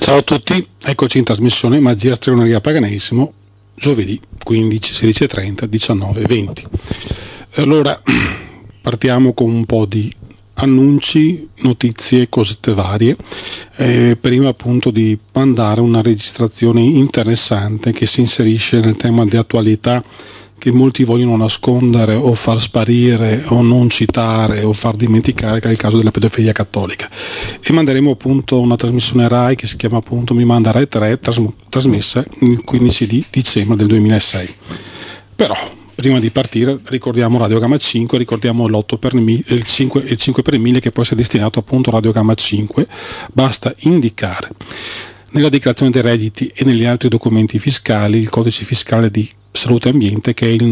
Ciao a tutti, eccoci in trasmissione Magia, Stregoneria, Paganesimo, giovedì 15, 16:30, 19:20. Allora, partiamo con un po' di annunci, notizie, cosette varie. Prima appunto di mandare una registrazione interessante che si inserisce nel tema di attualità che molti vogliono nascondere o far sparire o non citare o far dimenticare, che è il caso della pedofilia cattolica, e manderemo appunto una trasmissione Rai che si chiama appunto Mi Manda Rai 3, trasmessa il 15 di dicembre del 2006. Però prima di partire ricordiamo Radio Gamma 5, ricordiamo l'8 per il 5 per 1000 che può essere destinato appunto a Radio Gamma 5. Basta indicare nella dichiarazione dei redditi e negli altri documenti fiscali il codice fiscale di Salute e Ambiente, che è il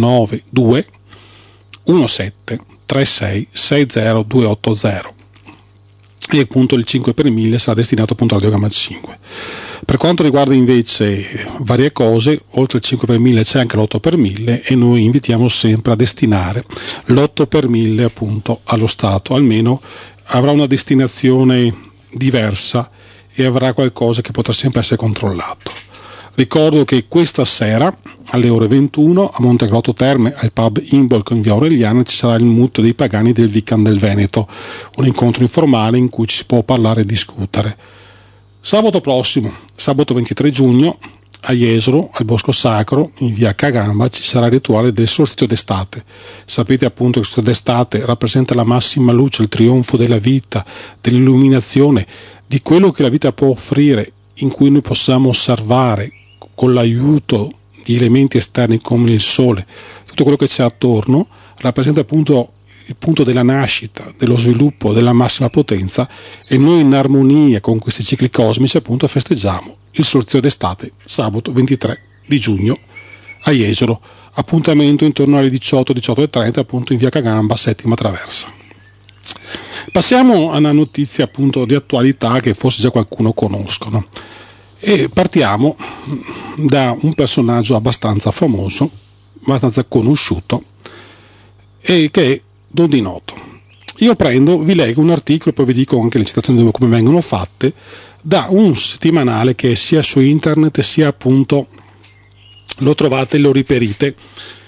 921736660280, e appunto il 5 per 1000 sarà destinato appunto a Radio Gamma 5. Per quanto riguarda invece varie cose, oltre il 5 per 1000 c'è anche l'8 per 1000 e noi invitiamo sempre a destinare l'8 per 1000 appunto allo Stato, almeno avrà una destinazione diversa e avrà qualcosa che potrà sempre essere controllato. Ricordo che questa sera alle ore 21 a Montegrotto Terme, al pub Imbolc in via Aureliana, ci sarà il MUT dei pagani del Vican del Veneto, un incontro informale in cui ci si può parlare e discutere. Sabato prossimo, sabato 23 giugno, a Jesolo, al Bosco Sacro, in via Cagamba, ci sarà il rituale del solstizio d'estate. Sapete appunto che il solstizio d'estate rappresenta la massima luce, il trionfo della vita, dell'illuminazione, di quello che la vita può offrire, in cui noi possiamo osservare con l'aiuto di elementi esterni come il sole, tutto quello che c'è attorno, rappresenta appunto il punto della nascita, dello sviluppo, della massima potenza, e noi in armonia con questi cicli cosmici appunto festeggiamo il solstizio d'estate sabato 23 di giugno a Jesolo. Appuntamento intorno alle 18:30 appunto in via Cagamba, settima traversa. Passiamo a una notizia appunto di attualità che forse già qualcuno conoscono. E partiamo da un personaggio abbastanza famoso, abbastanza conosciuto, e che è Don Di Noto. Io vi leggo un articolo e poi vi dico anche le citazioni come vengono fatte, da un settimanale che sia su internet sia appunto lo trovate, lo riperite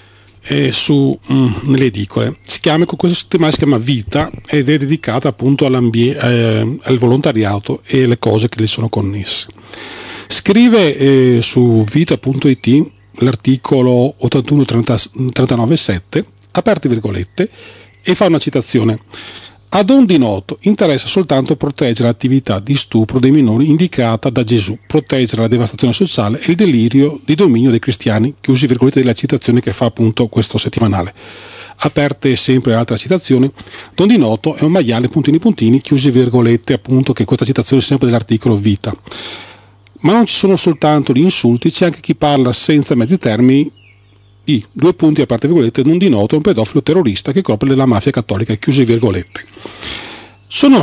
nelle edicole. Questo settimanale si chiama Vita ed è dedicata appunto al volontariato e alle cose che le sono connesse. Scrive su vita.it l'articolo 81-39-7, aperte virgolette, e fa una citazione. A Don Di Noto interessa soltanto proteggere l'attività di stupro dei minori indicata da Gesù, proteggere la devastazione sociale e il delirio di dominio dei cristiani, chiusi virgolette della citazione che fa appunto questo settimanale. Aperte sempre altra citazione, Don Di Noto è un maiale puntini puntini, chiusi virgolette appunto, che questa citazione è sempre dell'articolo Vita. Ma non ci sono soltanto gli insulti, c'è anche chi parla senza mezzi termini di due punti aperte virgolette, Don Di Noto è un pedofilo terrorista che copre la mafia cattolica, chiuse virgolette. Sono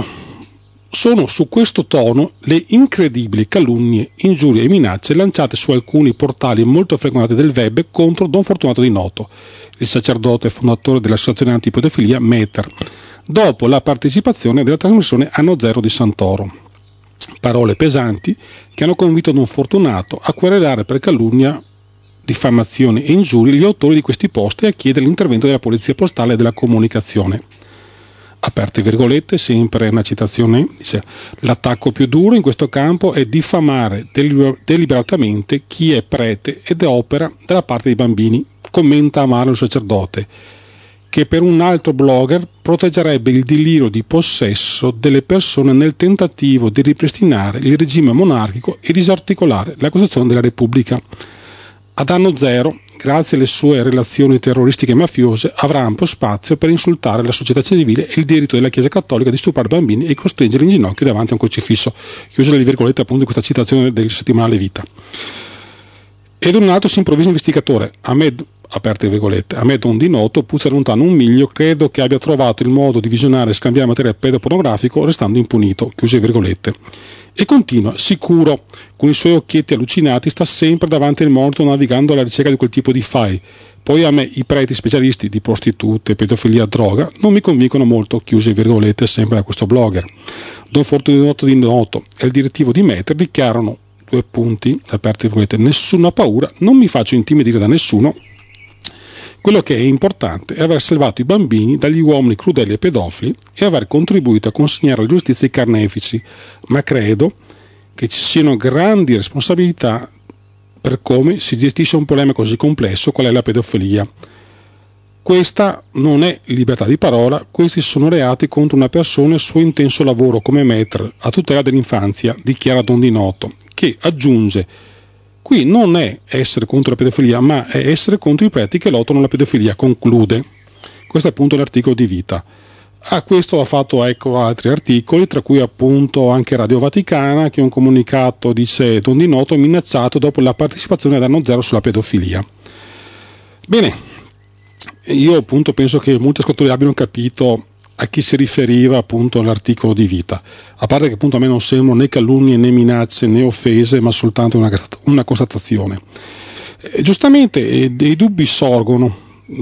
su questo tono le incredibili calunnie, ingiurie e minacce lanciate su alcuni portali molto frequentati del web contro Don Fortunato Di Noto, il sacerdote fondatore dell'associazione antipedofilia Meter, dopo la partecipazione della trasmissione Anno Zero di Santoro. Parole pesanti che hanno convinto Don Fortunato a querelare per calunnia, diffamazione e ingiurie gli autori di questi post e a chiedere l'intervento della polizia postale e della comunicazione. Aperte virgolette, sempre una citazione, dice: l'attacco più duro in questo campo è diffamare deliberatamente chi è prete ed opera dalla parte dei bambini, commenta amaro il sacerdote, che per un altro blogger proteggerebbe il delirio di possesso delle persone nel tentativo di ripristinare il regime monarchico e disarticolare la Costituzione della Repubblica. Ad Anno Zero, grazie alle sue relazioni terroristiche e mafiose, avrà ampio spazio per insultare la società civile e il diritto della Chiesa Cattolica di stuprare bambini e costringere in ginocchio davanti a un crocifisso. Chiuse le virgolette appunto di questa citazione del settimanale Vita. Ed un altro si improvvisa investigatore, aperte virgolette, a me Don Di Noto puzza lontano un miglio, credo che abbia trovato il modo di visionare e scambiare materiale pedopornografico restando impunito, chiuse virgolette. E continua, sicuro, con i suoi occhietti allucinati, sta sempre davanti al monitor navigando alla ricerca di quel tipo di file. Poi a me i preti specialisti di prostitute, pedofilia, droga non mi convincono molto, chiuse virgolette sempre da questo blogger. Don Fortunato Di Noto e il direttivo di Meter dichiarano, due punti, aperte virgolette, nessuna paura, non mi faccio intimidire da nessuno. Quello che è importante è aver salvato i bambini dagli uomini crudeli e pedofili e aver contribuito a consegnare alla giustizia i carnefici, ma credo che ci siano grandi responsabilità per come si gestisce un problema così complesso qual è la pedofilia. Questa non è libertà di parola, questi sono reati contro una persona e il suo intenso lavoro come maître a tutela dell'infanzia, dichiara Don Di Noto, che aggiunge: qui non è essere contro la pedofilia, ma è essere contro i preti che lottano la pedofilia, conclude. Questo è appunto l'articolo di Vita. A questo ha fatto eco altri articoli, tra cui appunto anche Radio Vaticana, che un comunicato dice Don Di Noto minacciato dopo la partecipazione ad Anno Zero sulla pedofilia. Bene, io appunto penso che molti ascoltatori abbiano capito a chi si riferiva appunto l'articolo di Vita, a parte che appunto a me non sembrano né calunnie né minacce né offese, ma soltanto una constatazione. Giustamente dei dubbi sorgono,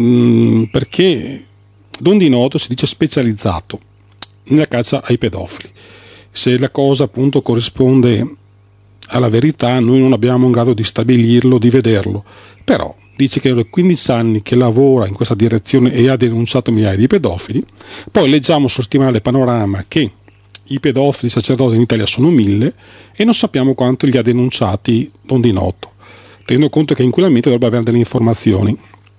perché Don Di Noto si dice specializzato nella caccia ai pedofili. Se la cosa appunto corrisponde alla verità, noi non abbiamo in grado di stabilirlo, di vederlo, però dice che da 15 anni che lavora in questa direzione e ha denunciato migliaia di pedofili. Poi leggiamo sul settimanale Panorama che i pedofili sacerdoti in Italia sono 1000 e non sappiamo quanto li ha denunciati Don Di Noto, tenendo conto che in quell'ambiente dovrebbe avere delle informazioni.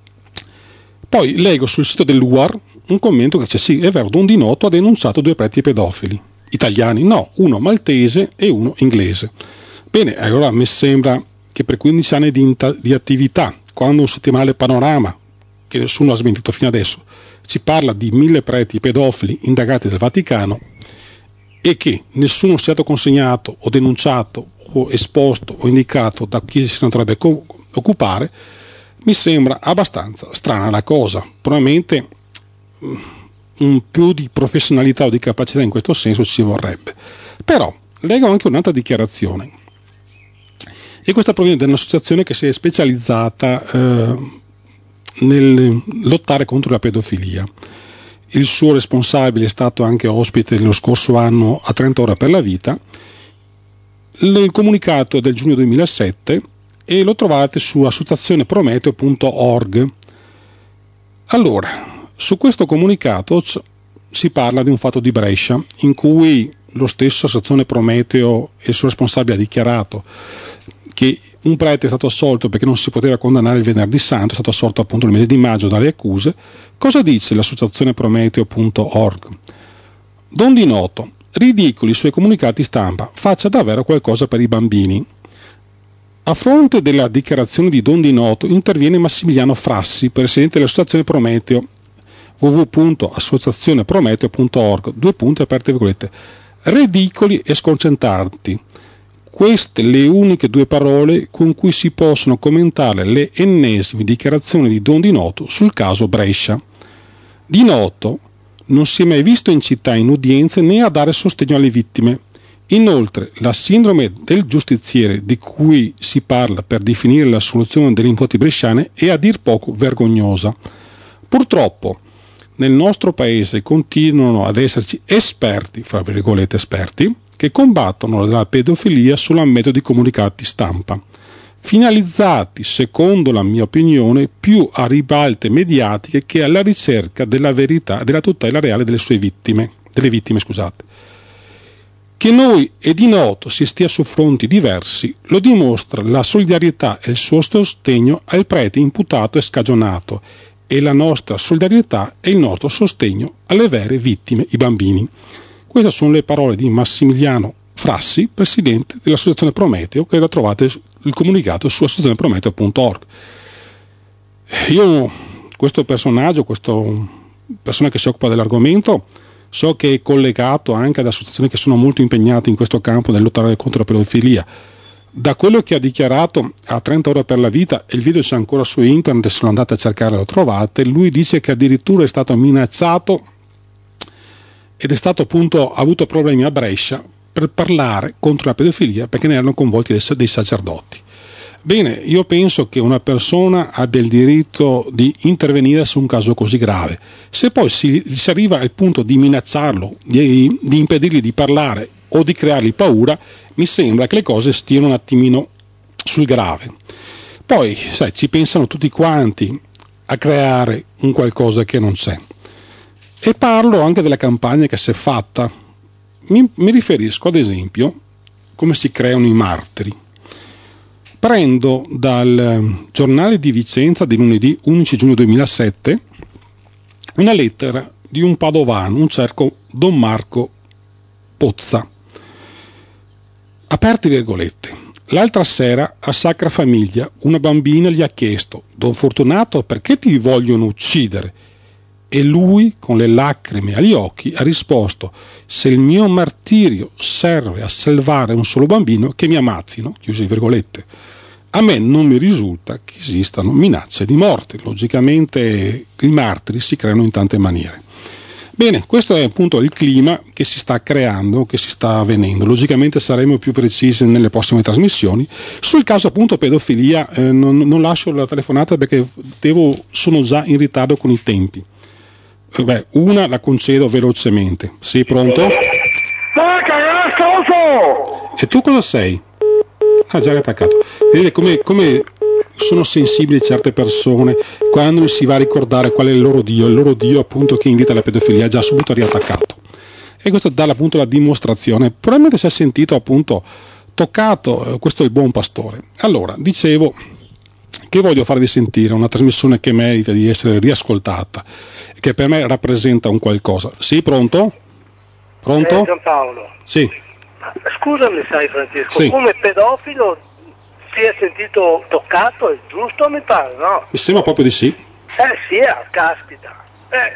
Poi leggo sul sito dell'UAR un commento che dice sì, è vero, Don Di Noto ha denunciato 2 preti pedofili. Italiani? No, uno maltese e uno inglese. Bene, allora mi sembra che per 15 anni di attività, quando un settimanale Panorama, che nessuno ha smentito fino adesso, ci parla di 1000 preti pedofili indagati dal Vaticano e che nessuno sia stato consegnato o denunciato o esposto o indicato da chi se ne dovrebbe occupare, mi sembra abbastanza strana la cosa. Probabilmente un più di professionalità o di capacità in questo senso ci vorrebbe. Però leggo anche un'altra dichiarazione, e questa proviene da un'associazione che si è specializzata nel lottare contro la pedofilia. Il suo responsabile è stato anche ospite nello scorso anno a 30 ore per la vita. Il comunicato è del giugno 2007 e lo trovate su associazioneprometeo.org. Allora, su questo comunicato si parla di un fatto di Brescia in cui lo stesso Associazione Prometeo e il suo responsabile ha dichiarato che un prete è stato assolto perché non si poteva condannare il venerdì santo, è stato assolto appunto nel mese di maggio dalle accuse. Cosa dice l'associazione Prometeo.org? Don Di Noto, ridicoli i suoi comunicati stampa, faccia davvero qualcosa per i bambini. A fronte della dichiarazione di Don Di Noto interviene Massimiliano Frassi, presidente dell'associazione Prometeo, www.associazioneprometeo.org, ridicoli e sconcertanti. Queste le uniche 2 parole con cui si possono commentare le ennesime dichiarazioni di Don Di Noto sul caso Brescia. Di Noto non si è mai visto in città in udienze né a dare sostegno alle vittime. Inoltre, la sindrome del giustiziere di cui si parla per definire la soluzione delle nipoti bresciane è a dir poco vergognosa. Purtroppo, nel nostro paese continuano ad esserci esperti, fra virgolette esperti, che combattono la pedofilia solo a mezzo di comunicati stampa, finalizzati, secondo la mia opinione, più a ribalte mediatiche che alla ricerca della verità e della tutela reale delle vittime. Che noi e Di Noto si stia su fronti diversi lo dimostra la solidarietà e il suo sostegno al prete imputato e scagionato, e la nostra solidarietà e il nostro sostegno alle vere vittime, i bambini. Queste sono le parole di Massimiliano Frassi, presidente dell'associazione Prometeo, che la trovate il comunicato su associazioneprometeo.org. Io, questo personaggio, questa persona che si occupa dell'argomento, so che è collegato anche ad associazioni che sono molto impegnate in questo campo nel lottare contro la pedofilia. Da quello che ha dichiarato a 30 ore per la vita, e il video c'è ancora su internet, se lo andate a cercare lo trovate, lui dice che addirittura è stato minacciato ed è stato appunto, ha avuto problemi a Brescia per parlare contro la pedofilia perché ne erano coinvolti dei sacerdoti. Bene, io penso che una persona abbia il diritto di intervenire su un caso così grave. Se poi si arriva al punto di minacciarlo, di impedirgli di parlare o di creargli paura, mi sembra che le cose stiano un attimino sul grave. Poi, sai, ci pensano tutti quanti a creare un qualcosa che non c'è. E parlo anche della campagna che si è fatta. Mi riferisco, ad esempio, come si creano i martiri. Prendo dal giornale di Vicenza di lunedì 11 giugno 2007 una lettera di un padovano, un certo Don Marco Pozza. Aperti virgolette. L'altra sera a Sacra Famiglia una bambina gli ha chiesto: Don Fortunato, perché ti vogliono uccidere? E lui, con le lacrime agli occhi, ha risposto: se il mio martirio serve a salvare un solo bambino, che mi ammazzino, chiuse virgolette. A me non mi risulta che esistano minacce di morte. Logicamente i martiri si creano in tante maniere. Bene, questo è appunto il clima che si sta creando, che si sta avvenendo. Logicamente saremo più precisi nelle prossime trasmissioni. Sul caso appunto pedofilia non lascio la telefonata perché sono già in ritardo con i tempi. Una la concedo velocemente. Sei pronto? E tu cosa sei? Ah, già attaccato. Vedete come sono sensibili certe persone quando si va a ricordare qual è il loro Dio appunto che invita alla pedofilia, già subito riattaccato. E questo dà appunto la dimostrazione. Probabilmente si è sentito appunto toccato, questo è il buon pastore. Allora, dicevo che voglio farvi sentire una trasmissione che merita di essere riascoltata, che per me rappresenta un qualcosa. Sì, pronto? Pronto? Giampaolo. Sì. Scusami, sai Francesco, sì. Come pedofilo si è sentito toccato, è giusto mi pare, no? Mi sembra proprio di sì. Sì, caspita.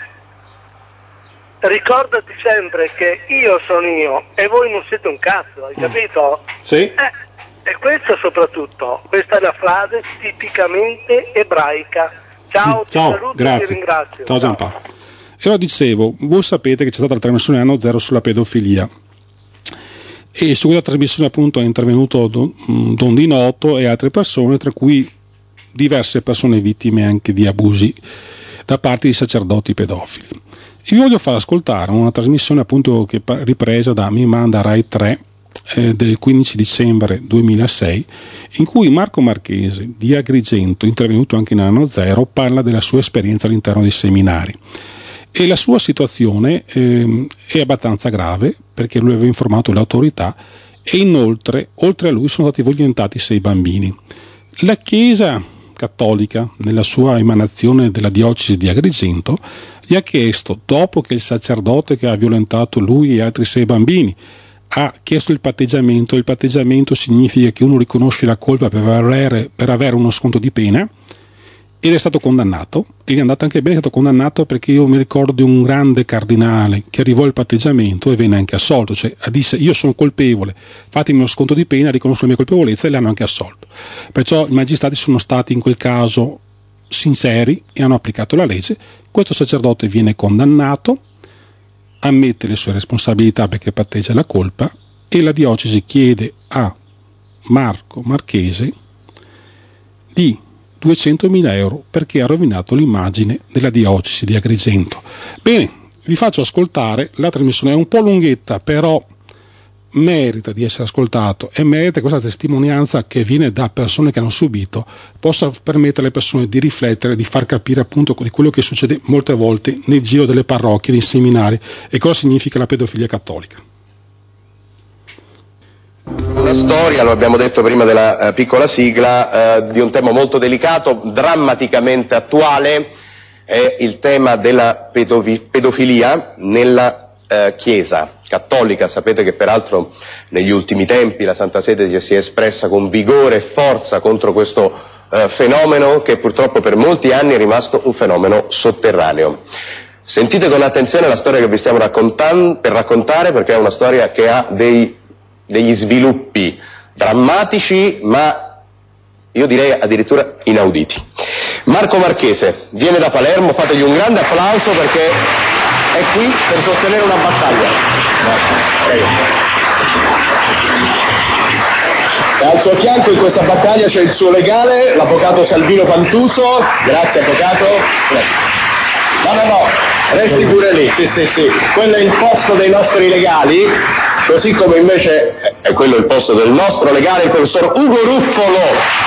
Ricordati sempre che io sono io e voi non siete un cazzo, hai capito? Sì. E questo soprattutto, questa è la frase tipicamente ebraica. Ciao, ti saluto grazie. e ti ringrazio. Ciao Giampaolo. E allora dicevo, voi sapete che c'è stata la trasmissione Anno Zero sulla pedofilia. E su quella trasmissione appunto è intervenuto Don Di Noto e altre persone, tra cui diverse persone vittime anche di abusi da parte di sacerdoti pedofili. Io vi voglio far ascoltare una trasmissione appunto che ripresa da Mi Manda Rai 3 del 15 dicembre 2006, in cui Marco Marchese di Agrigento, intervenuto anche in Anno Zero, parla della sua esperienza all'interno dei seminari. E la sua situazione è abbastanza grave perché lui aveva informato le autorità e inoltre, oltre a lui, sono stati violentati 6 bambini. La Chiesa Cattolica, nella sua emanazione della diocesi di Agrigento, gli ha chiesto, dopo che il sacerdote che ha violentato lui e altri 6 bambini ha chiesto il patteggiamento significa che uno riconosce la colpa per avere uno sconto di pena, ed è stato condannato, e gli è andato anche bene, è stato condannato perché io mi ricordo di un grande cardinale che arrivò al patteggiamento e venne anche assolto, cioè disse io sono colpevole, fatemi uno sconto di pena, riconosco la mia colpevolezza, e l'hanno anche assolto. Perciò i magistrati sono stati in quel caso sinceri e hanno applicato la legge. Questo sacerdote viene condannato, ammette le sue responsabilità perché patteggia la colpa, e la diocesi chiede a Marco Marchese di 200.000 euro perché ha rovinato l'immagine della diocesi di Agrigento. Bene, vi faccio ascoltare la trasmissione, è un po' lunghetta, però merita di essere ascoltato e merita questa testimonianza che viene da persone che hanno subito, possa permettere alle persone di riflettere, di far capire appunto di quello che succede molte volte nel giro delle parrocchie, dei seminari, e cosa significa la pedofilia cattolica. Una storia, lo abbiamo detto prima della piccola sigla, di un tema molto delicato, drammaticamente attuale, è il tema della pedofilia nella Chiesa cattolica. Sapete che peraltro negli ultimi tempi la Santa Sede si è espressa con vigore e forza contro questo fenomeno che purtroppo per molti anni è rimasto un fenomeno sotterraneo. Sentite con attenzione la storia che vi stiamo raccontare, perché è una storia che ha degli sviluppi drammatici, ma io direi addirittura inauditi. Marco Marchese viene da Palermo, fategli un grande applauso perché è qui per sostenere una battaglia. Prego. Al suo fianco in questa battaglia c'è il suo legale, l'avvocato Salvino Pantuso. Grazie avvocato. No, resti pure lì, sì. Quello è il posto dei nostri legali, così come invece è quello il posto del nostro legale, il professor Ugo Ruffolo.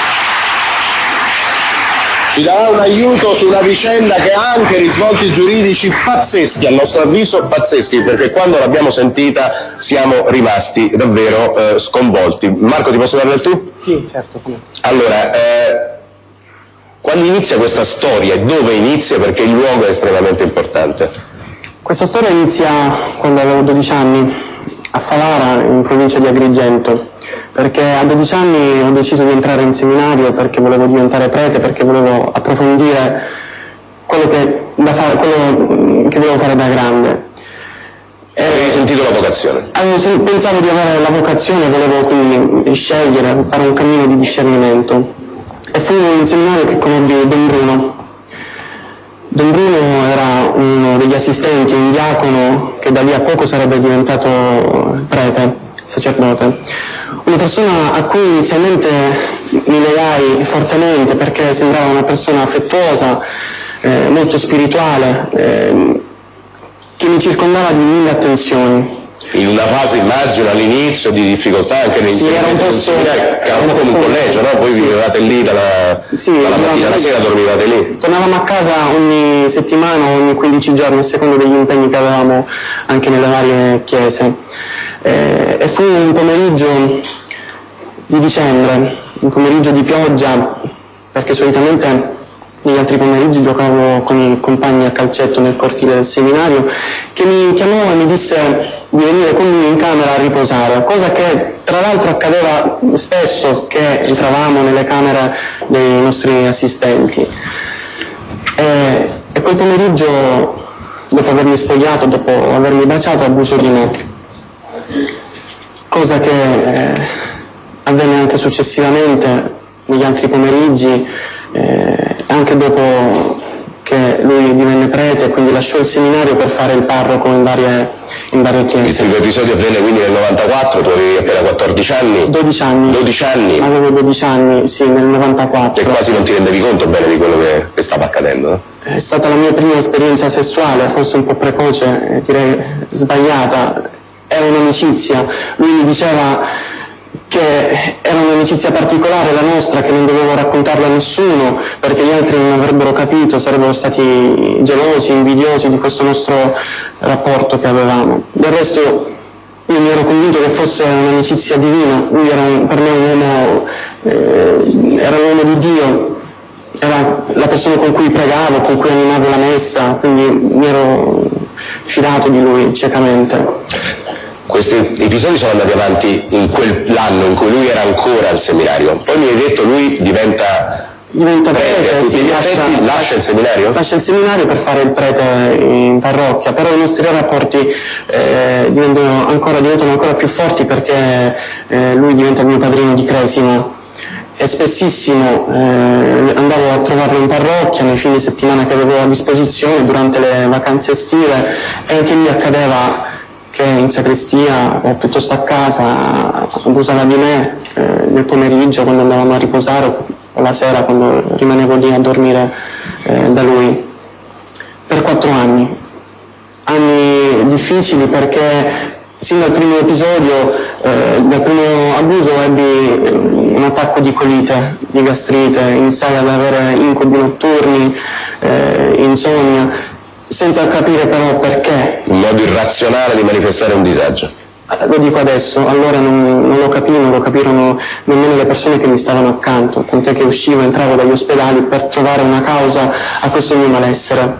Ci darà un aiuto su una vicenda che ha anche risvolti giuridici pazzeschi, a nostro avviso pazzeschi, perché quando l'abbiamo sentita siamo rimasti davvero sconvolti. Marco, ti posso parlare tu? Sì, certo. Allora, quando inizia questa storia e dove inizia? Perché il luogo è estremamente importante. Questa storia inizia quando avevo 12 anni, a Favara, in provincia di Agrigento. Perché a 12 anni ho deciso di entrare in seminario perché volevo diventare prete, perché volevo approfondire quello che volevo fare da grande. Avevi sentito la vocazione? Pensavo di avere la vocazione, volevo quindi scegliere, fare un cammino di discernimento. E fu in seminario che conobbi Don Bruno. Don Bruno era uno degli assistenti, un diacono che da lì a poco sarebbe diventato prete, sacerdote. Una persona a cui inizialmente mi legai fortemente perché sembrava una persona affettuosa, molto spirituale, che mi circondava di mille attenzioni. In una fase, immagino, all'inizio di difficoltà anche nei insegnamenti, era un po' come un collegio, no? Poi vivevate lì dalla mattina alla sera, dormivate lì. Tornavamo a casa ogni settimana, ogni 15 giorni, a seconda degli impegni che avevamo anche nelle varie chiese. E fu un pomeriggio di dicembre, un pomeriggio di pioggia, perché solitamente negli altri pomeriggi giocavo con i compagni a calcetto nel cortile del seminario, che mi chiamò e mi disse di venire con lui in camera a riposare, cosa che tra l'altro accadeva spesso, che entravamo nelle camere dei nostri assistenti. E quel pomeriggio, dopo avermi spogliato, dopo avermi baciato, abusò di me, cosa che avvenne anche successivamente negli altri pomeriggi, anche dopo che lui divenne prete, quindi lasciò il seminario per fare il parroco in varie chiese. Il primo episodio avvenne quindi nel 94, tu avevi appena 14 anni? 12 anni. 12 anni? Avevo 12 anni, sì, nel 94. E quasi non ti rendevi conto bene di quello che stava accadendo, no? È stata la mia prima esperienza sessuale, forse un po' precoce, direi sbagliata. Era un'amicizia. Lui mi diceva che era un'amicizia particolare la nostra, che non dovevo raccontarla a nessuno perché gli altri non avrebbero capito, sarebbero stati gelosi, invidiosi di questo nostro rapporto che avevamo. Del resto io mi ero convinto che fosse un'amicizia divina. Lui era per me un uomo, era l'uomo di Dio, era la persona con cui pregavo, con cui animavo la messa, quindi mi ero fidato di lui ciecamente. Questi episodi sono andati avanti in quell'anno in cui lui era ancora al seminario, poi mi hai detto lui diventa prete, sì, lascia il seminario? Lascia il seminario per fare il prete in parrocchia, però i nostri rapporti diventano ancora più forti perché lui diventa il mio padrino di cresima e spessissimo andavo a trovarlo in parrocchia nei fine settimana che avevo a disposizione durante le vacanze estive, e anche lì accadeva che in sacrestia o piuttosto a casa abusava di me nel pomeriggio quando andavamo a riposare o la sera quando rimanevo lì a dormire da lui. Per 4 anni difficili perché sin dal primo episodio, dal primo abuso ebbi un attacco di colite, di gastrite, iniziai ad avere incubi notturni, insonnia, senza capire però perché. Un modo irrazionale di manifestare un disagio. Lo dico adesso, allora non lo capirono nemmeno le persone che mi stavano accanto, tant'è che uscivo, entravo dagli ospedali per trovare una causa a questo mio malessere.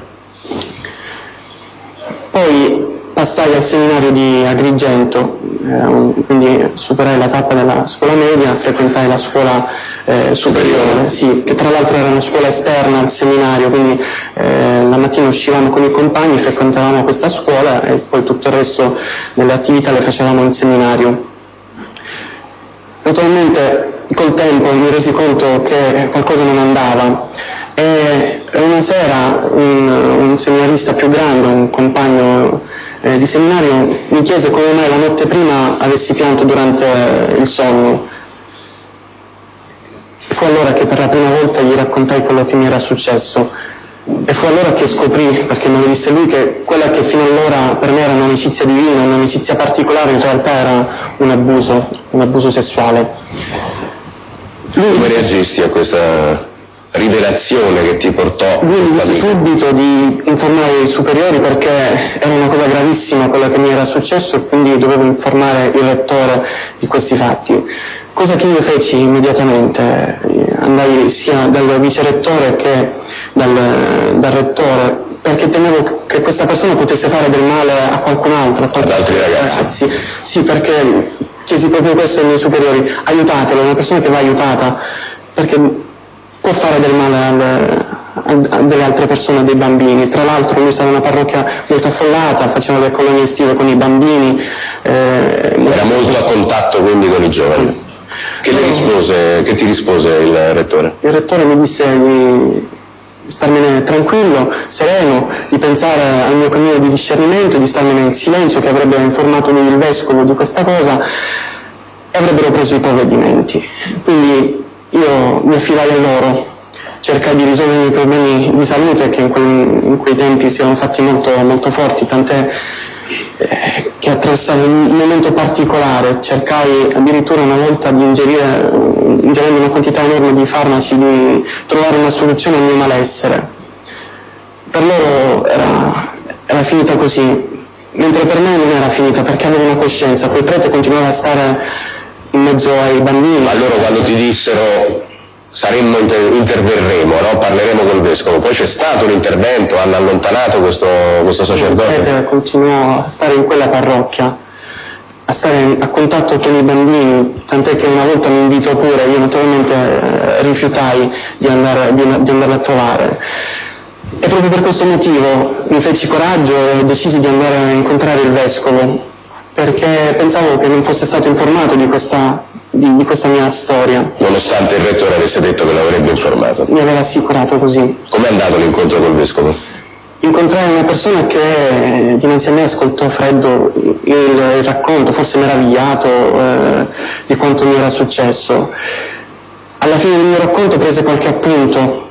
Poi passai al seminario di Agrigento, quindi superai la tappa della scuola media, frequentai la scuola superiore, sì, che tra l'altro era una scuola esterna al seminario, quindi la mattina uscivamo con i compagni, frequentavamo questa scuola e poi tutto il resto delle attività le facevamo in seminario. Naturalmente col tempo mi resi conto che qualcosa non andava e una sera un seminarista più grande, un compagno di seminario mi chiese come mai la notte prima avessi pianto durante il sonno. Fu allora che per la prima volta gli raccontai quello che mi era successo, e fu allora che scoprì, perché me lo disse lui, che quella che fino allora per me era un'amicizia divina, un'amicizia particolare, in realtà era un abuso sessuale. Come reagisti a questa rivelazione che ti portò? Lui mi disse subito di informare i superiori, perché era una cosa gravissima quella che mi era successo, e quindi dovevo informare il rettore di questi fatti. Cosa che io feci immediatamente, andai sia dal vicerettore che dal rettore, perché temevo che questa persona potesse fare del male a qualcun altro, ad altri ragazzi. Sì, perché chiesi proprio questo ai miei superiori: aiutatelo, è una persona che va aiutata, perché può fare del male a delle altre persone, a dei bambini. Tra l'altro lui stava in una parrocchia molto affollata, faceva le colonie estive con i bambini. Era molto a contatto quindi con i giovani. Che ti rispose il rettore? Il rettore mi disse di starmene tranquillo, sereno, di pensare al mio cammino di discernimento, di starmene in silenzio, che avrebbe informato lui il vescovo di questa cosa e avrebbero preso i provvedimenti. Quindi io mi affidai a loro, cercai di risolvere i problemi di salute che in quei tempi si erano fatti molto, molto forti, tant'è che attraversavo un momento particolare. Cercai addirittura una volta di ingerendo una quantità enorme di farmaci, di trovare una soluzione al mio malessere. Per loro era finita così, mentre per me non era finita, perché avevo una coscienza. Quel prete continuava a stare in mezzo ai bambini. Ma loro quando ti dissero interverremo, no? Parleremo col vescovo, poi c'è stato un intervento, hanno allontanato questo sacerdote? Il prete continuò a stare in quella parrocchia, a stare a contatto con i bambini, tant'è che una volta mi invitò pure, io naturalmente rifiutai di andarla a trovare. E proprio per questo motivo mi feci coraggio e decisi di andare a incontrare il vescovo, perché pensavo che non fosse stato informato di questa mia storia. Nonostante il rettore avesse detto che l'avrebbe informato? Mi aveva assicurato così. Com'è andato l'incontro col vescovo? Incontrai una persona che dinanzi a me ascoltò freddo il racconto, forse meravigliato di quanto mi era successo. Alla fine del mio racconto prese qualche appunto,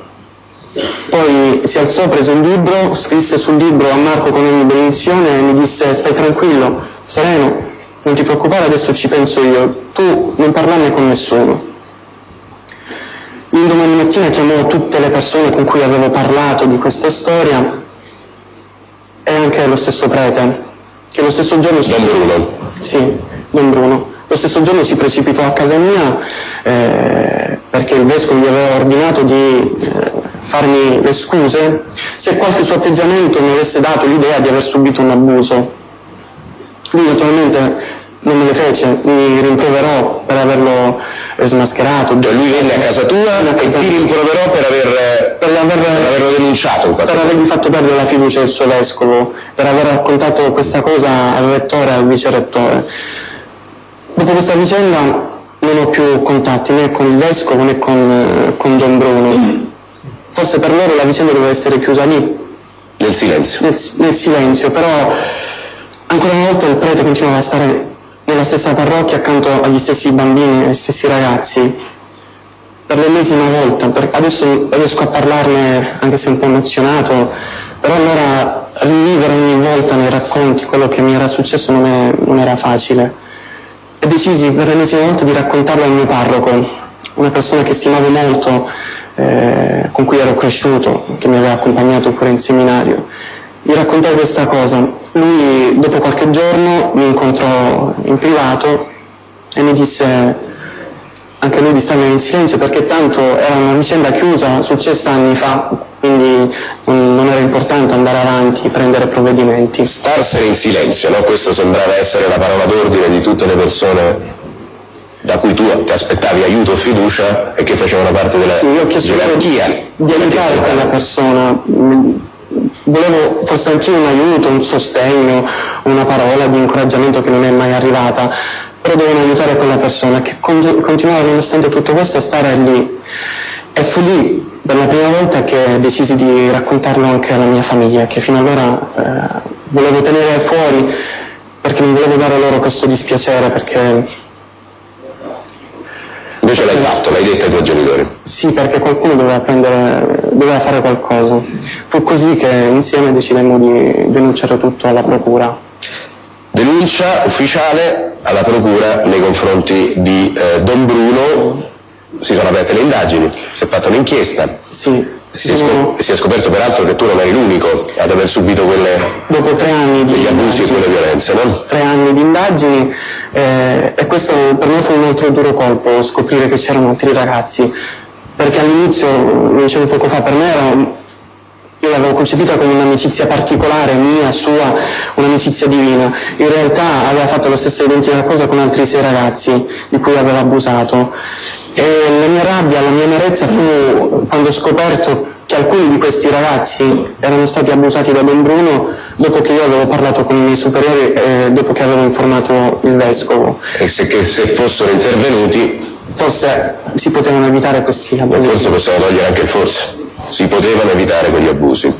poi si alzò, prese un libro, scrisse sul libro a Marco con ogni benedizione e mi disse: stai tranquillo, sereno, non ti preoccupare, adesso ci penso io, tu non parlarne con nessuno. L'indomani mattina chiamò tutte le persone con cui avevo parlato di questa storia e anche lo stesso prete, che lo stesso giorno Don Bruno? Sì, Don Bruno. Lo stesso giorno si precipitò a casa mia perché il vescovo gli aveva ordinato di farmi le scuse se qualche suo atteggiamento mi avesse dato l'idea di aver subito un abuso. Lui naturalmente non me le fece, mi rimproverò per averlo smascherato. Cioè lui venne a casa tua e ti rimproverò per averlo denunciato? Per avergli fatto perdere la fiducia del suo vescovo, per aver raccontato questa cosa al rettore e al vicerettore. Dopo questa vicenda non ho più contatti né con il vescovo né con Don Bruno. Forse per loro la vicenda doveva essere chiusa lì. Nel silenzio? Nel silenzio, però ancora una volta il prete continuava a stare nella stessa parrocchia accanto agli stessi bambini e agli stessi ragazzi per l'ennesima volta. Adesso riesco a parlarne anche se un po' emozionato, però allora rivivere ogni volta nei racconti quello che mi era successo non era facile. E decisi per l'ennesima volta di raccontarlo al mio parroco, una persona che stimavo molto, con cui ero cresciuto, che mi aveva accompagnato pure in seminario. Gli raccontai questa cosa. Lui dopo qualche giorno mi incontrò in privato e mi disse anche lui di starmene in silenzio, perché tanto era una vicenda chiusa, successa anni fa, quindi non era importante andare avanti, prendere provvedimenti. Starsene in silenzio, no? Questo sembrava essere la parola d'ordine di tutte le persone da cui tu ti aspettavi aiuto o fiducia e che facevano parte della gerarchia. Sì, io ho chiesto di aiutare quella persona. Volevo forse anch'io un aiuto, un sostegno, una parola di incoraggiamento che non è mai arrivata, però devono aiutare quella persona che continuava nonostante tutto questo a stare lì. E fu lì per la prima volta che decisi di raccontarlo anche alla mia famiglia, che fino allora volevo tenere fuori perché non volevo dare loro questo dispiacere, perché... Invece l'hai fatto, l'hai detto ai tuoi genitori? Sì, perché qualcuno doveva fare qualcosa. Fu così che insieme decidemmo di denunciare tutto alla procura. Denuncia ufficiale alla procura nei confronti di Don Bruno. Si sono aperte le indagini, si è fatta un'inchiesta. Sì. Si è scoperto peraltro che tu non eri l'unico ad aver subito dopo 3 anni degli abusi e quelle violenze, no? 3 anni di indagini, e questo per me fu un altro duro colpo, scoprire che c'erano altri ragazzi, perché all'inizio, lo dicevo poco fa, per me io l'avevo concepita come un'amicizia particolare, mia, sua, un'amicizia divina. In realtà aveva fatto la stessa identica cosa con altri 6 ragazzi di cui aveva abusato. E la mia rabbia, la mia amarezza fu quando ho scoperto che alcuni di questi ragazzi erano stati abusati da Don Bruno dopo che io avevo parlato con i miei superiori e dopo che avevo informato il vescovo. E se fossero intervenuti forse si potevano evitare questi abusi. Forse possiamo togliere anche il forse. Si potevano evitare quegli abusi.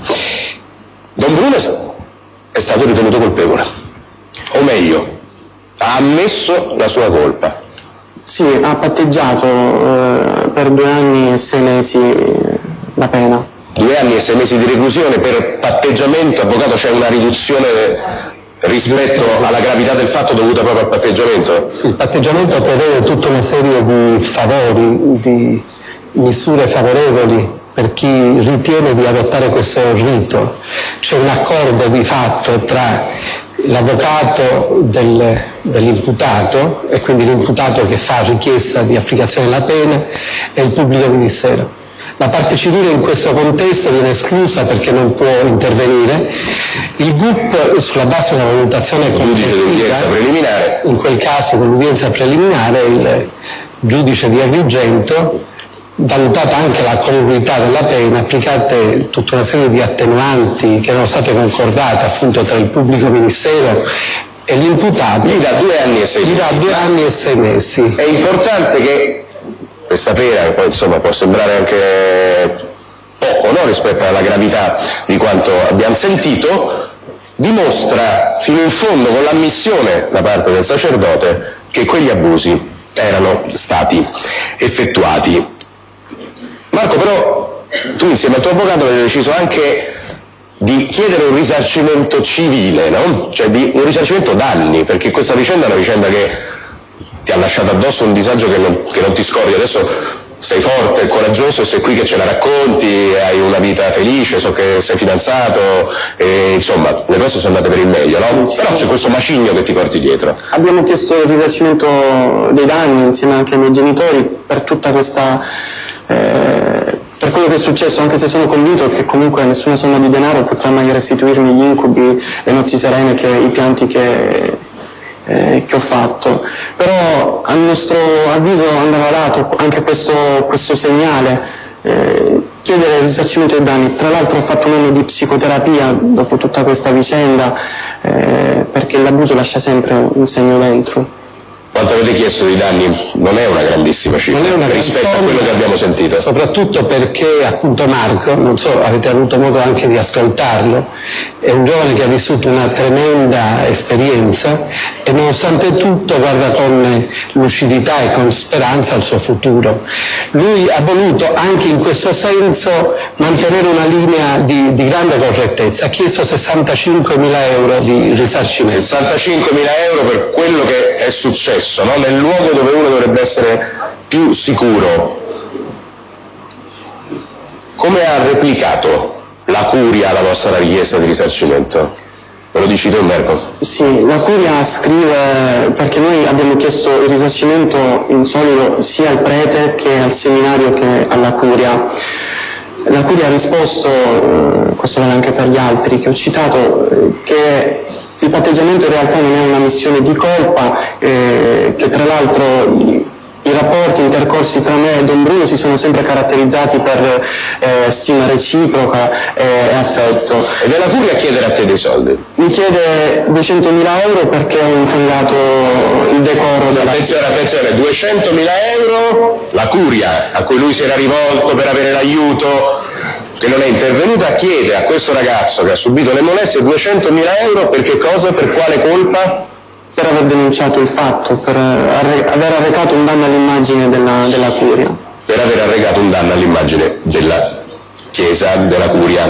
Don Bruno è stato ritenuto colpevole, o meglio, ha ammesso la sua colpa. Sì, ha patteggiato per 2 anni e 6 mesi la pena. 2 anni e 6 mesi di reclusione per patteggiamento, avvocato, c'è una riduzione rispetto alla gravità del fatto dovuta proprio al patteggiamento? Sì, il patteggiamento prevede tutta una serie di favori, di misure favorevoli per chi ritiene di adottare questo rito. C'è un accordo di fatto tra l'avvocato dell'imputato, e quindi l'imputato che fa richiesta di applicazione della pena, e il pubblico ministero. La parte civile in questo contesto viene esclusa perché non può intervenire. Il GUP, sulla base di una valutazione complessiva, preliminare, in quel caso con l'udienza preliminare, il giudice di Agrigento, valutata anche la congruità della pena, applicate tutta una serie di attenuanti che erano state concordate appunto tra il pubblico ministero e l'imputato, gli dà 2 anni e 6 mesi. Gli dà 2 anni e 6 mesi. È importante che questa pena, che poi insomma può sembrare anche poco, no, rispetto alla gravità di quanto abbiamo sentito, dimostra fino in fondo, con l'ammissione da parte del sacerdote, che quegli abusi erano stati effettuati. Marco, però tu insieme al tuo avvocato avete deciso anche di chiedere un risarcimento civile, no? Cioè un risarcimento danni, perché questa vicenda è una vicenda che ti ha lasciato addosso un disagio che non ti scordi. Adesso sei forte e coraggioso e sei qui che ce la racconti, hai una vita felice, so che sei fidanzato, e insomma le cose sono andate per il meglio, no? Però c'è questo macigno che ti porti dietro. Abbiamo chiesto il risarcimento dei danni insieme anche ai miei genitori per tutta questa... per quello che è successo, anche se sono convinto che comunque nessuna somma di denaro potrà mai restituirmi gli incubi, le notti serene, i pianti che ho fatto. Però a nostro avviso andava dato anche questo segnale, chiedere il risarcimento dei danni. Tra l'altro ho fatto un anno di psicoterapia dopo tutta questa vicenda, perché l'abuso lascia sempre un segno dentro. Quanto avete chiesto di danni non è una grandissima cifra rispetto a quello che abbiamo sentito. Soprattutto perché appunto Marco, non so, avete avuto modo anche di ascoltarlo, è un giovane che ha vissuto una tremenda esperienza e nonostante tutto guarda con lucidità e con speranza al suo futuro. Lui ha voluto anche in questo senso mantenere una linea di grande correttezza, ha chiesto 65.000 euro di risarcimento. 65.000 euro per quello che è successo, no? Nel luogo dove uno dovrebbe essere più sicuro. Come ha replicato la curia alla vostra richiesta di risarcimento? Me lo dici tu, Marco? Sì, la curia scrive, perché noi abbiamo chiesto il risarcimento in solido sia al prete che al seminario che alla curia. La curia ha risposto, questo vale anche per gli altri che ho citato, che il patteggiamento in realtà non è una missione di colpa, che tra l'altro i rapporti intercorsi tra me e Don Bruno si sono sempre caratterizzati per stima reciproca e affetto. E della Curia a chiedere a te dei soldi? Mi chiede 200.000 euro perché ho infangato il decoro della... Attenzione, 200.000 euro, la Curia a cui lui si era rivolto per avere l'aiuto, che non è intervenuta, chiede a questo ragazzo che ha subito le molestie 200.000 euro per che cosa? Per quale colpa? Per aver denunciato il fatto, per aver arrecato un danno all'immagine della Curia. Per aver arrecato un danno all'immagine della Chiesa, della Curia.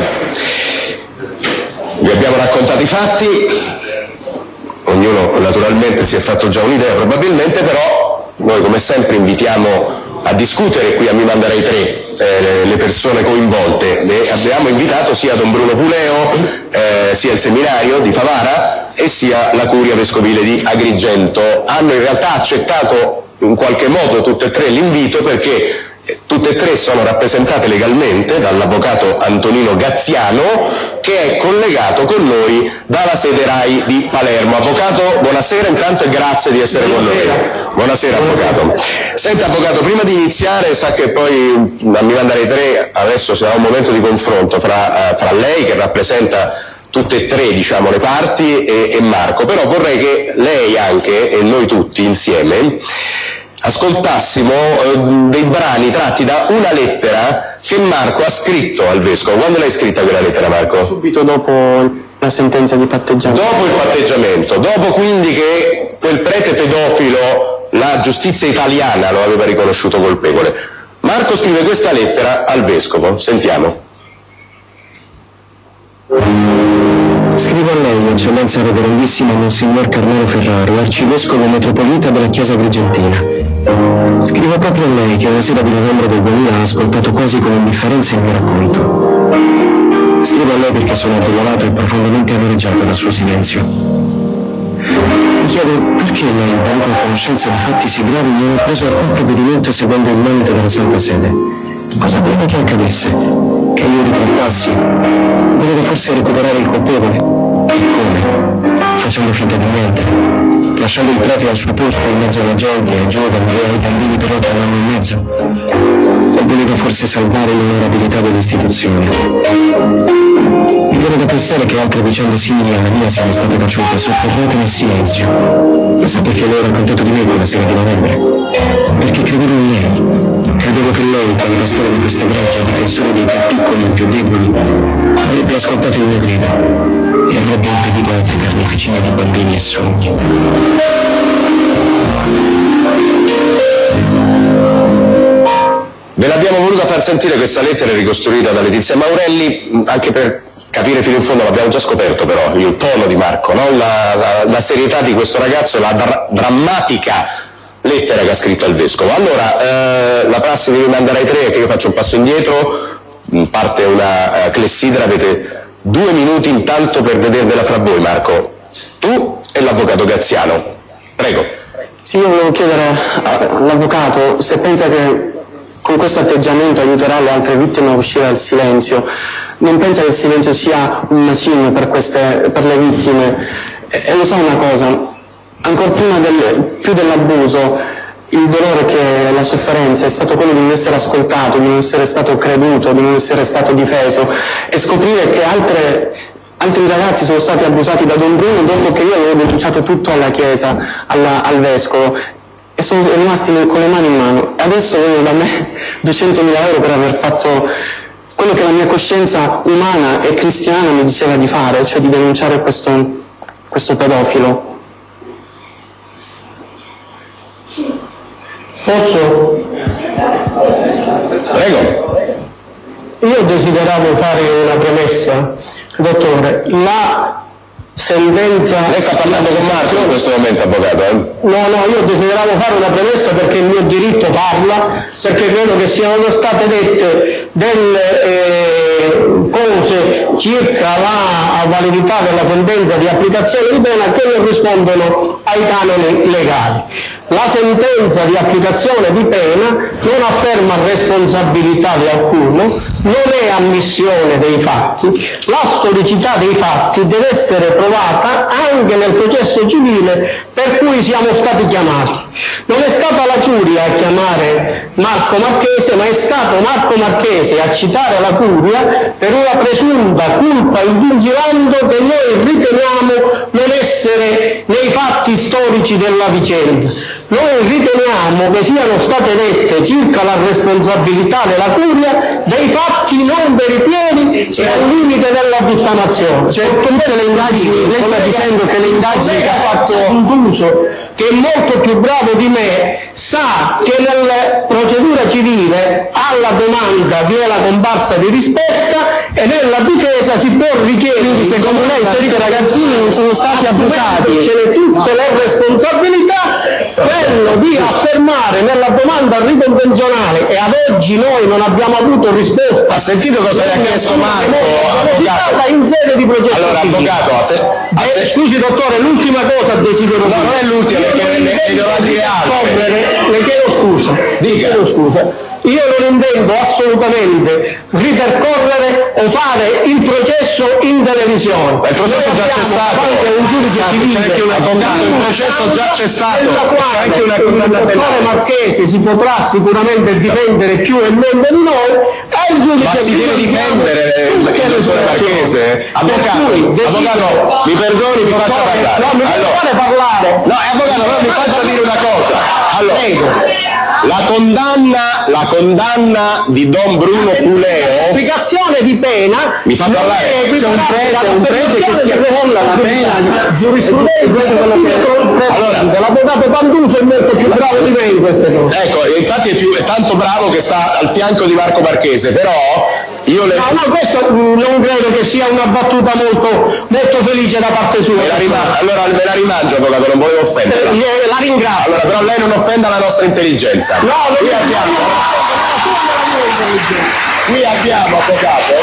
Vi abbiamo raccontato i fatti, ognuno naturalmente si è fatto già un'idea probabilmente, però noi come sempre invitiamo a discutere qui a Mi Mandarei 3 le persone coinvolte. Abbiamo invitato sia Don Bruno Puleo, sia il seminario di Favara e sia la Curia Vescovile di Agrigento. Hanno in realtà accettato in qualche modo tutte e tre l'invito perché tutte e tre sono rappresentate legalmente dall'avvocato Antonino Gazziano, che è collegato con noi dalla sede RAI di Palermo. Avvocato, buonasera intanto e grazie di essere con noi. Buonasera avvocato. Senta avvocato, prima di iniziare, sa che poi a Mi Mandarei 3 adesso sarà un momento di confronto fra lei che rappresenta tutte e tre diciamo le parti e Marco, però vorrei che lei anche e noi tutti insieme ascoltassimo dei brani tratti da una lettera che Marco ha scritto al Vescovo. Quando l'hai scritta quella lettera, Marco? Subito dopo la sentenza di patteggiamento. Dopo il patteggiamento, dopo quindi che quel prete pedofilo, la giustizia italiana lo aveva riconosciuto colpevole. Marco scrive questa lettera al Vescovo, sentiamo. Scrivo a lei, Eccellenza Reverendissima Monsignor Carmelo Ferraro, Arcivescovo Metropolita della Chiesa Agrigentina. Scrivo proprio a lei che una sera di novembre del 2000 ha ascoltato quasi con indifferenza il mio racconto. Scrivo a lei perché sono addolorato e profondamente amareggiato dal suo silenzio. Mi chiedo perché lei, venuto a conoscenza di fatti sì gravi, non ha preso alcun provvedimento seguendo il monito della Santa Sede. Cosa voleva che accadesse? Che io ritrattassi? Voleva forse recuperare il colpevole? E come? Facendo finta di niente? Lasciando il prete al suo posto in mezzo alla gente, ai giovani e ai bambini per oltre un anno e mezzo? O voleva forse salvare l'onorabilità dell'istituzione? Mi viene da pensare che altre vicende simili alla mia siano state taciute, sotterrate nel silenzio. Lo sa perché le ho raccontato di me quella sera di novembre? Perché credevo in lei. Credevo che lei, quale pastore di questa greggia, difensore dei più piccoli e più deboli, avrebbe ascoltato il mio grido e avrebbe impedito altre carneficine di bambini e sogni. Ve l'abbiamo voluta far sentire questa lettera ricostruita da Letizia Maurelli, anche per capire fino in fondo, l'abbiamo già scoperto però, il tono di Marco, no? la serietà di questo ragazzo, la drammatica lettera che ha scritto al Vescovo. Allora, la prassi di Mi Mandarei 3 è che io faccio un passo indietro, parte una clessidra, avete 2 minuti intanto per vedervela fra voi, Marco, tu e l'avvocato Gazziano. Prego. Sì, io volevo chiedere all'avvocato se pensa che con questo atteggiamento aiuterà le altre vittime a uscire dal silenzio. Non pensa che il silenzio sia un macigno per le vittime? E lo sa una cosa, ancora prima più dell'abuso, il dolore che la sofferenza è stato quello di non essere ascoltato, di non essere stato creduto, di non essere stato difeso, e scoprire che altri ragazzi sono stati abusati da Don Bruno dopo che io avevo denunciato tutto alla Chiesa, al Vescovo, e sono rimasti con le mani in mano. E adesso vogliono da me 200.000 euro per aver fatto quello che la mia coscienza umana e cristiana mi diceva di fare, cioè di denunciare questo pedofilo. Posso? Prego. Io desideravo fare una premessa, dottore. La sentenza... Lei sta parlando con Marco in questo momento, avvocato? No, io desideravo fare una premessa perché è il mio diritto farla, perché credo che siano state dette delle cose circa la validità della sentenza di applicazione di pena che non rispondono ai canoni legali. La sentenza di applicazione di pena non afferma responsabilità di alcuno, non è ammissione dei fatti, la storicità dei fatti deve essere provata anche nel processo civile per cui siamo stati chiamati. Non è stata la Curia a chiamare chiamare Marco Marchese, ma è stato Marco Marchese a citare la Curia per una presunta colpa in vigilando che noi riteniamo non essere nei fatti storici della vicenda. Noi riteniamo che siano state dette circa la responsabilità della Curia dei fatti non veritieri e al limite della diffamazione. Cioè, tutte le indagini, lei sta dicendo che le indagini che ha fatto Contuso, che è molto più bravo di me, sa che nella procedura civile alla domanda vi è la comparsa di rispetta e nella difesa si può richiedere. Quindi secondo lei questi ragazzini non sono stati abusati? Tutte le responsabilità, quello di affermare nella domanda riconvenzionale, e ad oggi noi non abbiamo avuto risposta. Ha sentito cosa le ha chiesto Marco, avvocato? In sede di processo. Allora, avvocato, scusi dottore, l'ultima cosa desidero dire. No, non è l'ultima, ne devo dire altre. Le chiedo scusa. Dica. Chiedo scusa. Io non intendo assolutamente ripercorrere o fare il processo in televisione. Il processo già c'è stato. Un giudice civile, il processo già c'è stato. C'è anche una condanna il dottore Marchese si potrà sicuramente difendere più e meglio di noi, e il giudice. Ma si deve difendere il dottore Marchese? Avvocato, mi perdoni, mi faccia parlare. No, mi vuole parlare. No, avvocato, però mi faccia dire una cosa. Allora, la condanna di Don Bruno Puleo, l'applicazione di pena, mi fa parlare, c'è un prete che si accolla la pena, giurisprudenza, allora l'avvocato Panduso è molto più bravo di me in queste cose. Ecco, infatti è tanto bravo che sta al fianco di Marco Marchese, però io le... No, questo non credo che sia una battuta molto felice da parte sua. Allora me la rimangio, avvocato, non volevo offenderla. La ringrazio. Allora, però lei non offenda la nostra intelligenza. No, qui abbiamo, avvocato,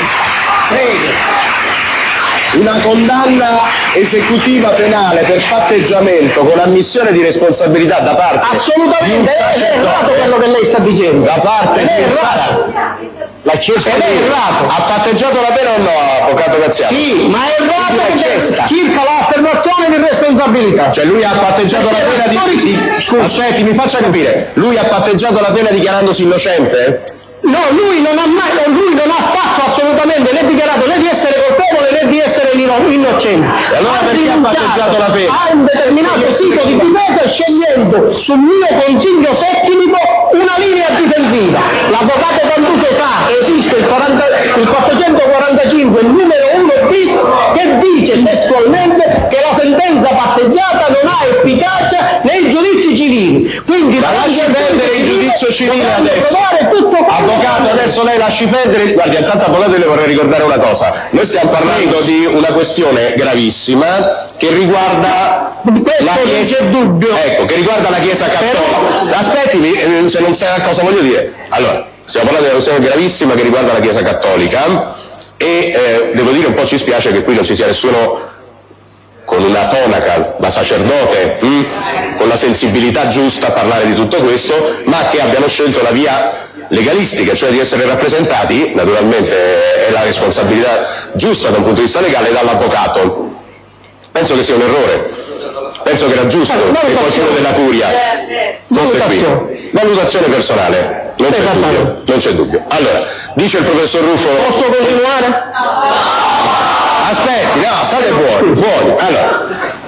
una condanna esecutiva penale per patteggiamento con ammissione di responsabilità da parte assolutamente è errato quello che lei sta dicendo, da parte è errato. L'ha chiesto è errato. Ha patteggiato la pena o no, avvocato Graziano? Sì, ma è errato circa l'affermazione di responsabilità. Cioè lui ha patteggiato la pena aspetti, mi faccia capire, lui ha patteggiato la pena dichiarandosi innocente? No, lui non ha fatto assolutamente né dichiarato né di essere colpevole né di essere innocente. E allora perché ha patteggiato la pena? Ha un determinato sito di difesa scegliendo sul mio consiglio tecnico una linea difensiva. L'avvocato Panduso sa che esiste il 445, il numero 1 bis, che dice testualmente che la sentenza patteggiata non ha efficacia nei giudizi civili. Quindi ma lasci perdere il giudizio civile adesso. Avvocato, adesso lei lasci perdere. Guardi, intanto avvocato le vorrei ricordare una cosa. Noi stiamo parlando di una questione gravissima che riguarda la Chiesa. Ecco, che riguarda la Chiesa Cattolica. Aspetti, se non sa cosa voglio dire. Allora, stiamo parlando di una questione gravissima che riguarda la Chiesa Cattolica e devo dire un po' ci spiace che qui non ci sia nessuno con una tonaca da sacerdote, con la sensibilità giusta a parlare di tutto questo, ma che abbiano scelto la via legalistica, cioè di essere rappresentati, naturalmente è la responsabilità giusta da un punto di vista legale, dall'avvocato. Penso che sia un errore, penso che era giusto che qualcuno della Curia fosse qui. Valutazione personale, non c'è dubbio. Allora, dice il professor Ruffo... Posso continuare? Aspetti, no, state buoni. Allora,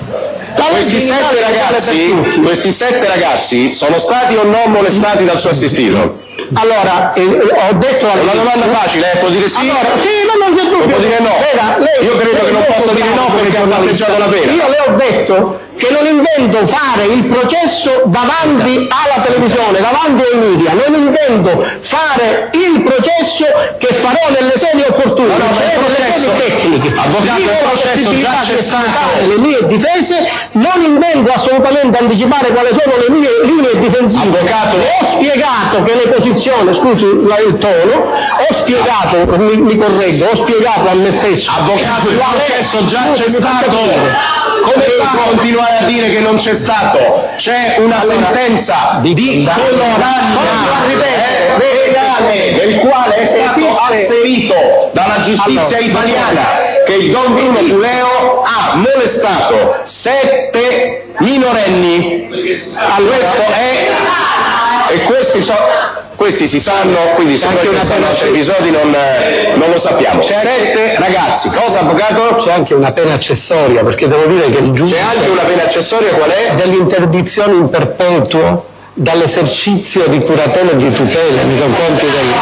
questi 7 ragazzi sono stati o no molestati dal suo assistito? Allora, ho detto è una domanda facile, può dire sì? Allora, sì, non c'è dubbio. Può dire no? Io credo che non possa dire no perché ha patteggiato la pena. Io le ho detto che non intendo fare il processo davanti alla televisione, davanti ai media, non intendo fare il processo che farò nelle sedi opportune, cioè nelle sedi tecniche. Avvocato, il processo già c'è stato. Le mie difese, non intendo assolutamente anticipare quali sono le mie linee difensive. Avvocato, ho spiegato che le posizioni, scusi il tono, ho spiegato, mi correggo, ho spiegato a me stesso. Avvocato, il processo già c'è stato. Come fa a continuare a dire che non c'è stato? C'è una sentenza di condanna legale nel quale è stato asserito dalla giustizia italiana che il Don Bruno Puleo ha molestato 7 minorenni. Questo questi si sanno, quindi se anche una pena altri episodi non lo sappiamo. 7 ragazzi, cosa avvocato? C'è anche una pena accessoria, perché devo dire che il giudice... C'è anche una pena accessoria, qual è? Dell'interdizione in perpetuo dall'esercizio di curatela e di tutela nei confronti del...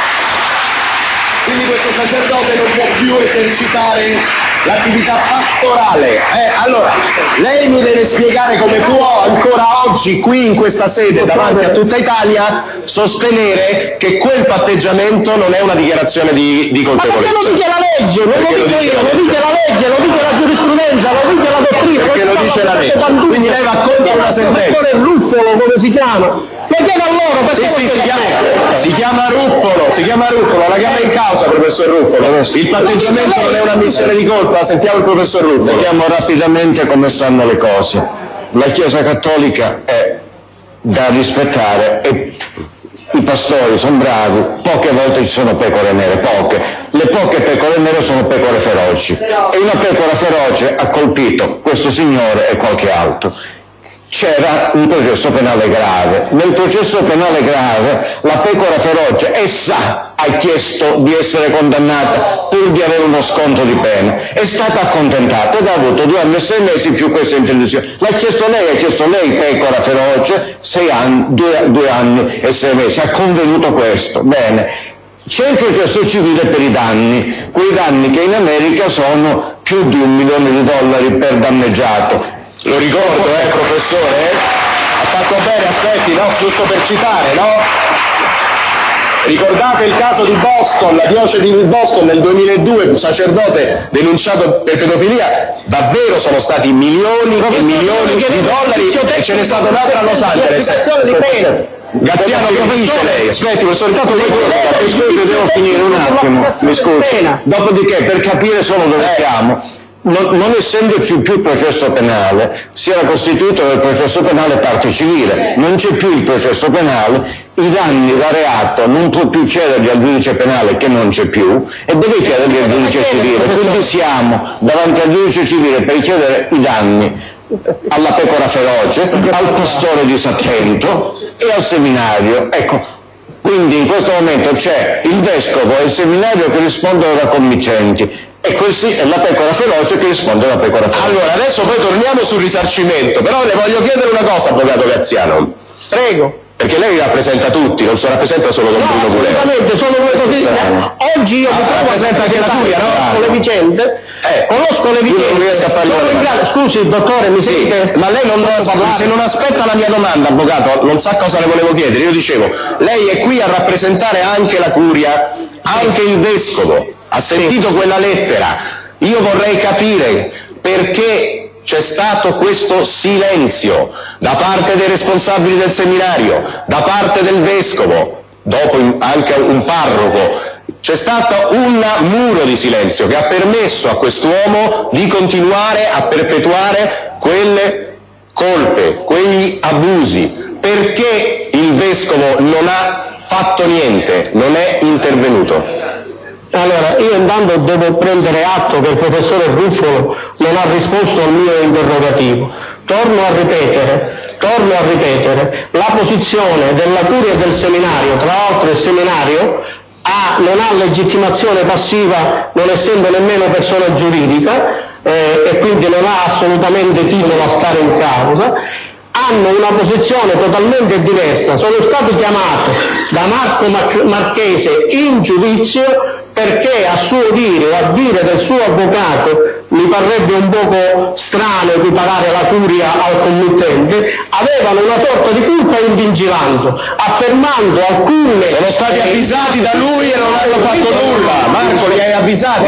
Quindi questo sacerdote non può più esercitare l'attività pastorale. Allora, lei mi deve spiegare come può ancora oggi qui in questa sede davanti a tutta Italia sostenere che quel patteggiamento non è una dichiarazione di colpevolezza. Ma perché lo dice la legge, non lo dico io, lo dice la legge, lo dice la giurisprudenza, lo dice la dottrina. Perché lo dice la legge. Quindi lei va contro una sentenza. Il Ruffolo, come si chiama? Lo chiedo a loro, perché si chiama Ruffolo, la chiama in causa, professor Ruffolo. Il patteggiamento non è un'ammissione di colpa, sentiamo il professor Ruffolo. Vediamo rapidamente come stanno le cose. La Chiesa Cattolica è da rispettare e i pastori sono bravi, poche volte ci sono pecore nere, poche. Le poche pecore nere sono pecore feroci e una pecora feroce ha colpito questo signore e qualche altro. C'era un processo penale grave. Nel processo penale grave la pecora feroce, essa ha chiesto di essere condannata pur di avere uno sconto di pena, è stata accontentata ed ha avuto 2 anni e 6 mesi più questa interdizione. Ha chiesto lei pecora feroce, 6 anni, 2 anni e 6 mesi, ha convenuto questo. Bene, c'è il processo civile per i danni, quei danni che in America sono più di $1 milione per danneggiato. Lo ricordo, professore? Ha fatto bene, aspetti, no? Giusto per citare, no? Ricordate il caso di Boston, la diocesi di Boston nel 2002, un sacerdote denunciato per pedofilia, davvero sono stati milioni e milioni di dollari e ce n'è stato un altro a Los Angeles. Gaziano, che dice lei? Aspetti, professore, intanto devo finire un attimo, mi scusi. Dopodiché, per capire solo dove siamo, non essendoci più processo penale, si era costituito nel processo penale parte civile, non c'è più il processo penale, i danni da reato non può più chiederli al giudice penale che non c'è più e deve chiederli al giudice civile, quindi siamo davanti al giudice civile per chiedere i danni alla pecora feroce, al pastore disattento e al seminario. Ecco, quindi in questo momento c'è il vescovo e il seminario che rispondono da committenti e così è la pecora feroce che risponde alla pecora feroce. Allora, adesso poi torniamo sul risarcimento, però le voglio chiedere una cosa, avvocato Gaziano. Prego. Perché lei rappresenta tutti, non si rappresenta solo Don Bruno Puleo. Assolutamente, sono così. Oggi io mi trovo rappresenta anche la curia, no? Conosco le vicende. Conosco le vicende. Non riesco a farlo. Scusi, dottore, mi sente? Ma lei se non aspetta la mia domanda, avvocato, non sa cosa le volevo chiedere. Io dicevo, lei è qui a rappresentare anche la curia, anche il vescovo. Ha sentito quella lettera. Io vorrei capire perché c'è stato questo silenzio da parte dei responsabili del seminario, da parte del vescovo, dopo anche un parroco. C'è stato un muro di silenzio che ha permesso a quest'uomo di continuare a perpetuare quelle colpe, quegli abusi. Perché il vescovo non ha fatto niente, non è intervenuto? Allora, io intanto devo prendere atto che il professore Ruffolo non ha risposto al mio interrogativo. Torno a ripetere, la posizione della curia del seminario, tra l'altro il seminario non ha legittimazione passiva, non essendo nemmeno persona giuridica, e quindi non ha assolutamente titolo a stare in causa, hanno una posizione totalmente diversa. Sono stati chiamati da Marco Marchese in giudizio perché a suo dire o a dire del suo avvocato, mi parrebbe un poco strano equiparare la curia al committente, avevano una sorta di colpa in vigilanza, affermando alcune... Sono stati avvisati da lui e non hanno fatto nulla. Marco, li hai avvisati?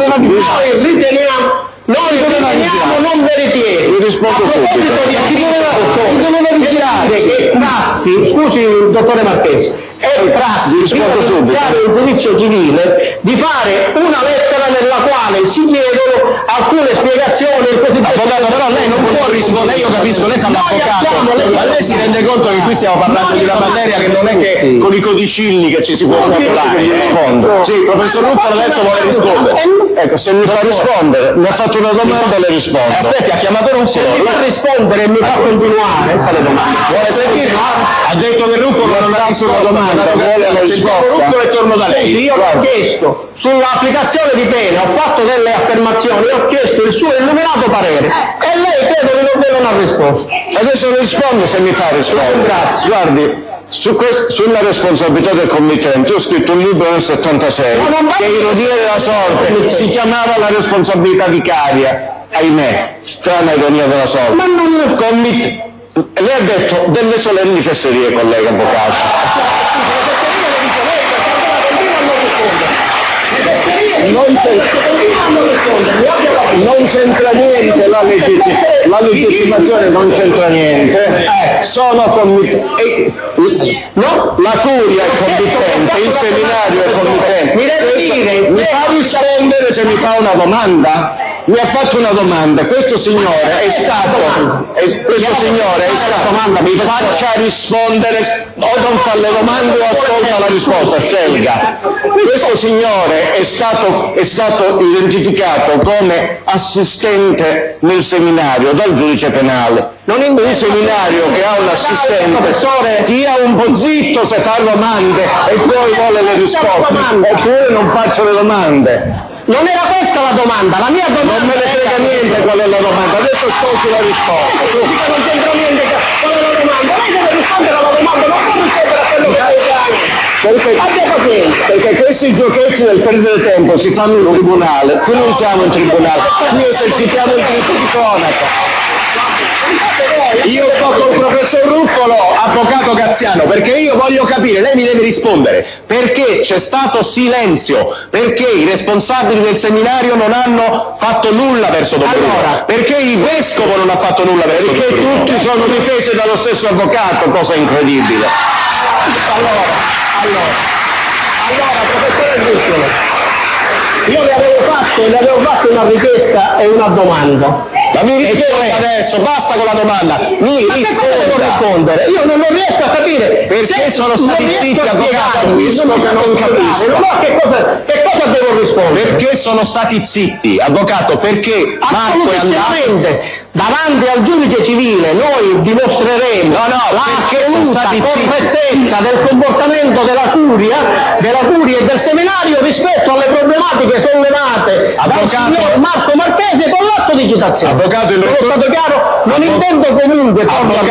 Noi riteniamo non veritieri. Vi rispondo subito. Doveva vigilare che prassi, scusi dottore Marchese, è prassi in giudizio civile di fare una lettera nella quale si chiedono alcune spiegazioni. Avvocato, però lei non può rispondere, io capisco, lei fa l'avvocato, ma lei si rende conto che qui stiamo parlando di una materia che non è che con i codicilli che ci si può calcolare. Rispondo. Sì, il professor Ruffolo adesso vuole rispondere. Ecco, se mi fa rispondere, mi ha fatto una domanda e le rispondo. Aspetti, ha chiamato Ruffolo. Se mi fa rispondere e mi fa continuare, fa le domande. Vuole sentire? Ha detto che Ruffolo non ha fatto una domanda, vuole la risposta? E torno da lei. Io ho chiesto sull'applicazione di pene, ho fatto delle affermazioni, ho chiesto il suo illuminato parere e lei credo che non ha risposto. Adesso rispondo se mi fa rispondere. Grazie. Guardi, sulla responsabilità del committente ho scritto un libro nel 76 che ironia della sorte si chiamava La responsabilità vicaria, ahimè, strana ironia della sorte. Ma non lei ha detto delle solenni fesserie, collega avvocato. Non c'entra niente la legittimazione, non c'entra niente. No, la curia è committente, il seminario è committente. Mi fa rispondere se mi fa una domanda? Mi ha fatto una domanda, questo signore è stato, mi faccia rispondere, o non fa le domande o ascolta la risposta, scelga. Questo signore è stato identificato come assistente nel seminario dal giudice penale. Un seminario che ha un assistente, stia un po' zitto se fa domande e poi vuole le risposte, oppure non faccio le domande. Non era questa la domanda, la mia domanda. Non me ne frega niente qual è la domanda, adesso ascolti la risposta. Non c'entra niente qual è la domanda, lei deve rispondere alla domanda, non può rispondere a quello che abbia pazienza. Perché questi giochetti del perdere tempo si fanno in tribunale, qui non siamo in tribunale, qui esercitiamo il diritto di cronaca. Io sto col professor Ruffolo, avvocato Cazziano, perché io voglio capire, lei mi deve rispondere, perché c'è stato silenzio, perché i responsabili del seminario non hanno fatto nulla verso Don Bruno, perché il vescovo non ha fatto nulla verso Don Bruno. Perché tutti sono difesi dallo stesso avvocato, cosa incredibile. Allora, professore Ruffolo, io le avevo fatto una richiesta e una domanda. Ma mi risponda adesso, basta con la domanda, mi rispondere. Io non riesco a capire perché sono stati zitti, avvocato, non capisco. Che cosa devo rispondere? Perché sono stati zitti, avvocato, perché Marco è andato davanti al giudice civile, noi dimostreremo l'assoluta correttezza del comportamento della curia e del seminario rispetto alle problematiche sollevate dal signor Marco Marchese con l'atto di citazione. Avvocato, il rettore... stato chiaro? Non intendo comunque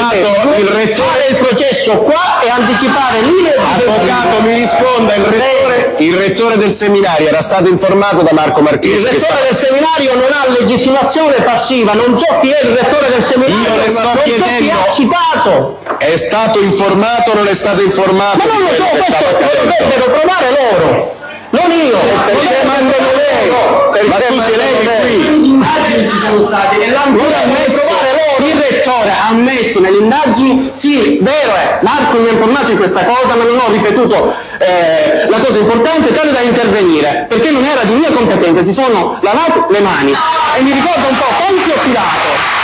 fare il processo qua e anticipare linee di... Avvocato, mi risponda, il rettore del seminario era stato informato da Marco Marchese. Il rettore del seminario non ha legittimazione passiva, non so chi è il rettore del seminario, io le sto chiedendo, chi ha citato. È stato informato o non è stato informato? Ma non lo so, questo lo dovrebbero provare loro, non io. Perché mandano lei? Ma scusi, lei è qui. Le indagini ci sono state e il rettore ha ammesso nelle indagini, sì, vero è, Marco mi ha informato di questa cosa, ma non ho ripetuto la cosa importante tale da intervenire, perché non era di mia competenza, si sono lavate le mani e mi ricordo un po' quanti ho tirato.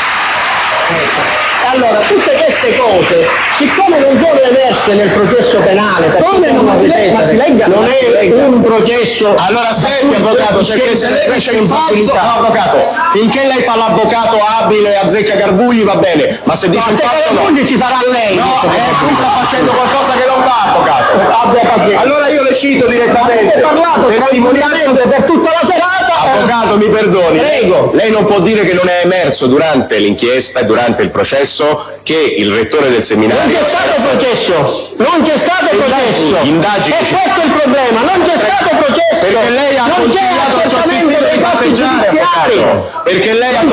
Allora, tutte queste cose, siccome non sono emerse nel processo penale, come non si legga, non è un processo... Allora aspetti, avvocato, perché se lei dice il falso, no, avvocato, finché lei fa l'avvocato abile, azzecca Garbugli, va bene, ma se dice il falso no. Garbugli ci farà lei. No, lui sta facendo qualcosa che non va, avvocato. Allora io le cito direttamente. Ho parlato testimonialmente per tutta la serata. Avvocato, mi perdoni. Prego. Lei non può dire che non è emerso durante l'inchiesta e durante il processo che il rettore del seminario... Non c'è stato processo. Indagini. E questo è il problema, non c'è stato processo. Perché lei ha consigliato al suo assistito di patteggiare, perché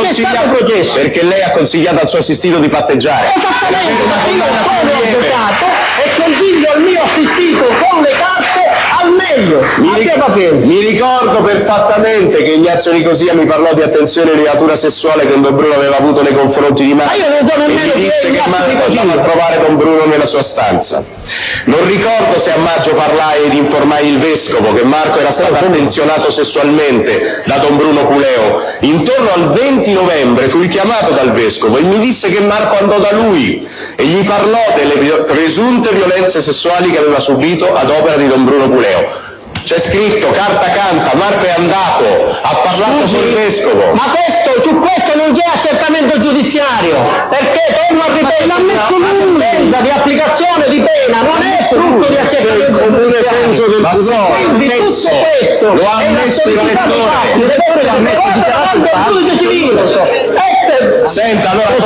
lei ha consigliato al suo assistito di patteggiare. Esattamente, ma io sono avvocato e consiglio al mio assistito con le carte al meglio. Mi ricordo perfettamente che Ignazio Nicosia mi parlò di attenzione e levatura sessuale che Don Bruno aveva avuto nei confronti di Marco. Ma io non so nemmeno e mi disse che Marco andava a trovare Don Bruno nella sua stanza. Non ricordo se a maggio parlai ed informai il vescovo che Marco era stato attenzionato sessualmente da Don Bruno Puleo. Intorno al 20 novembre fui chiamato dal vescovo e mi disse che Marco andò da lui e gli parlò delle presunte violenze sessuali che aveva subito ad opera di Don Bruno Puleo. C'è scritto, carta canta, Marco è andato, ha parlato con il vescovo. Ma su questo non c'è accertamento giudiziario, perché torno a ripetere, la sentenza di applicazione di pena non è frutto Senta, allora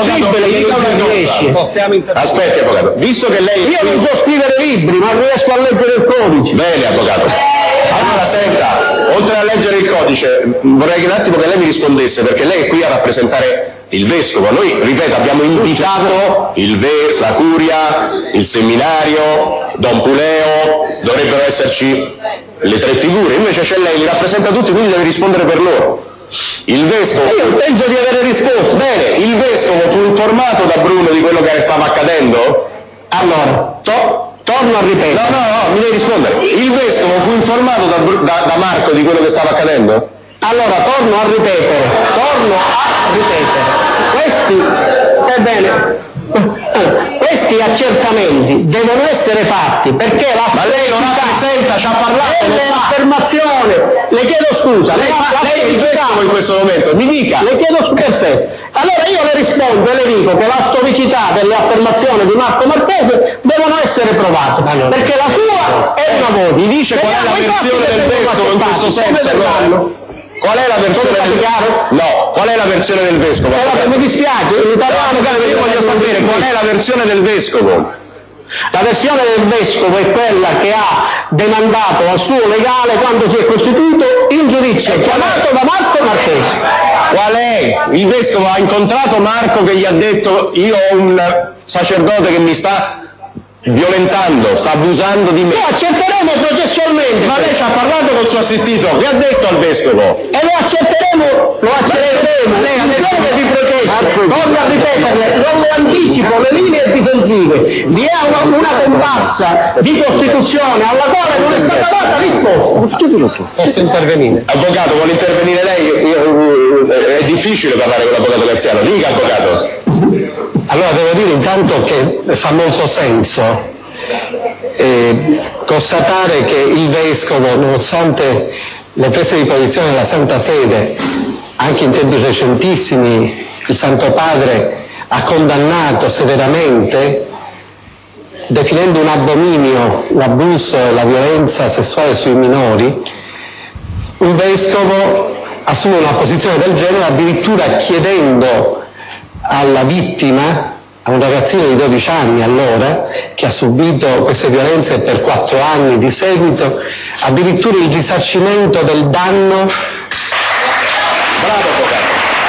aspetti, avvocato, visto che lei... Io non so scrivere libri, ma riesco a leggere il codice. Bene, avvocato. Allora senta, oltre a leggere il codice, vorrei che un attimo che lei mi rispondesse, perché lei è qui a rappresentare il vescovo. Noi, ripeto, abbiamo invitato la curia, il seminario, Don Puleo, dovrebbero esserci le tre figure, invece c'è lei, li rappresenta tutti, quindi deve rispondere per loro. Il vescovo... Io penso di avere risposto. Bene, il vescovo fu informato da Bruno di quello che stava accadendo? Allora, torno a ripetere. No, mi devi rispondere. Il vescovo fu informato da Marco di quello che stava accadendo? Allora, torno a ripetere. Questi accertamenti devono essere fatti perché ma lei non rappresenta, ci ha parlato affermazione. Le chiedo scusa, lei è il vescovo in questo momento, mi dica. Le chiedo scusa, perfetto. Allora io le rispondo e le dico che la storicità delle affermazioni di Marco Marchese devono essere provate, perché la sua è una voce. Mi dice qual è la versione del vescovo in questo senso? Qual è la versione del vescovo? No, qual è la versione del vescovo? Mi dispiace, in italiano io voglio sapere qual è la versione del vescovo. La versione del vescovo è quella che ha demandato al suo legale quando si è costituito in giudizio, chiamato da Marco Marchese. Qual è? Il vescovo ha incontrato Marco che gli ha detto: io ho un sacerdote che mi sta violentando, sta abusando di me. Lo accerteremo processualmente. Ma lei ci ha parlato col suo assistito, che ha detto al vescovo? E lo accetteremo. Lei adesso di protesta, torno a ripeterle, non le anticipo le linee difensive. Vi è una comparsa di Costituzione alla quale non è stata data risposta. Posso intervenire? Avvocato, vuole intervenire lei? È difficile parlare con l'avvocato Graziano. Dica, avvocato. Allora devo dire intanto che fa molto senso constatare che il vescovo, nonostante le prese di posizione della Santa Sede, anche in tempi recentissimi il Santo Padre ha condannato severamente, definendo un abominio l'abuso e la violenza sessuale sui minori, un vescovo assume una posizione del genere addirittura chiedendo alla vittima, a un ragazzino di 12 anni allora, che ha subito queste violenze per 4 anni di seguito, addirittura il risarcimento del danno. Bravo avvocato.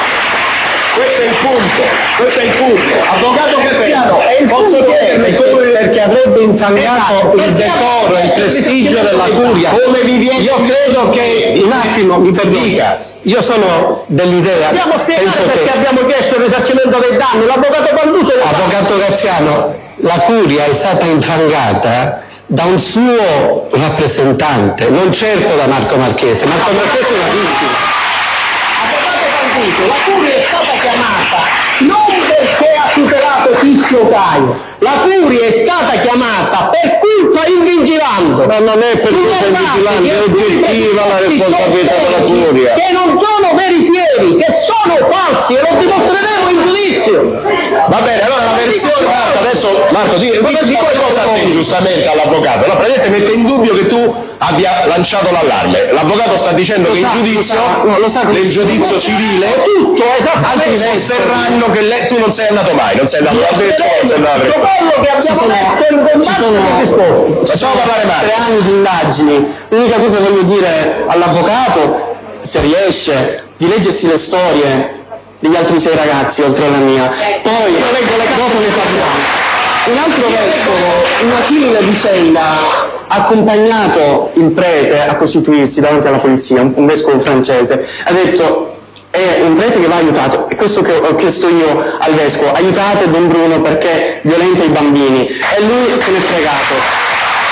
Questo è il punto. Avvocato Graziano, posso chiederle perché avrebbe infangato il decoro e il prestigio della curia. Come vi viene? Io credo che, un attimo, mi perdica. Io sono dell'idea, Dobbiamo spiegare perché abbiamo chiesto il risarcimento dei danni. L'avvocato Panduso... Avvocato Graziano, la curia è stata infangata da un suo rappresentante, non certo da Marco Marchese. Marco Marchese è una vittima. Avvocato Panduso, la curia è stata chiamata non perché ha tutelato Tizio Caio, la curia è stata chiamata per culpa in vigilando. Ma non è per culpa in vigilando, è oggettiva la responsabilità della curia. Che non sono veritieri, che sono falsi, e lo dimostreremo in giudizio. Va bene, allora la versione... Adesso Marco, di qualcosa a te giustamente all'avvocato. Allora praticamente mette in dubbio che tu abbia lanciato l'allarme. L'avvocato sta dicendo che in giudizio, nel giudizio civile, altri sosterranno che tu non sei andato mai, non sei andato a vescovo, non sei andato a quello che abbiamo detto in combattimento. Facciamo parlare Marco. 3 anni di indagini. L'unica cosa che voglio dire all'avvocato, se riesce, di leggersi le storie degli altri 6 ragazzi oltre alla mia, poi dopo ne parliamo. Un altro vescovo, in una simile vicenda, ha accompagnato il prete a costituirsi davanti alla polizia, un vescovo francese, ha detto: è un prete che va aiutato, è questo che ho chiesto io al vescovo: aiutate Don Bruno perché violenta i bambini, e lui se n'è fregato.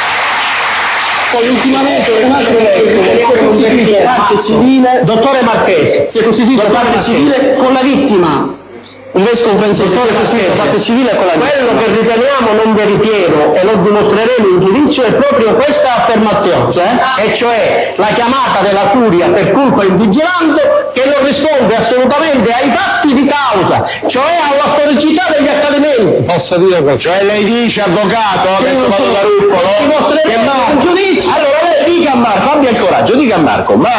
Poi ultimamente un altro vescovo si è costituito parte civile, dottore Marchese, si è costituito parte civile con la vittima. Un vescovo francese si è costituito parte civile con la vittima. Quello che riteniamo non veritiero, e lo dimostreremo in giudizio, è proprio questa affermazione, e cioè la chiamata della curia per culpa in vigilando, che non risponde assolutamente ai fatti di causa, cioè alla storicità degli accadimenti. Posso dire qualcosa? Cioè lei dice, avvocato, adesso vado da Ruffolo, dimostreremo in giudizio. Allora lei dica a Marco, abbia il coraggio, dica a Marco,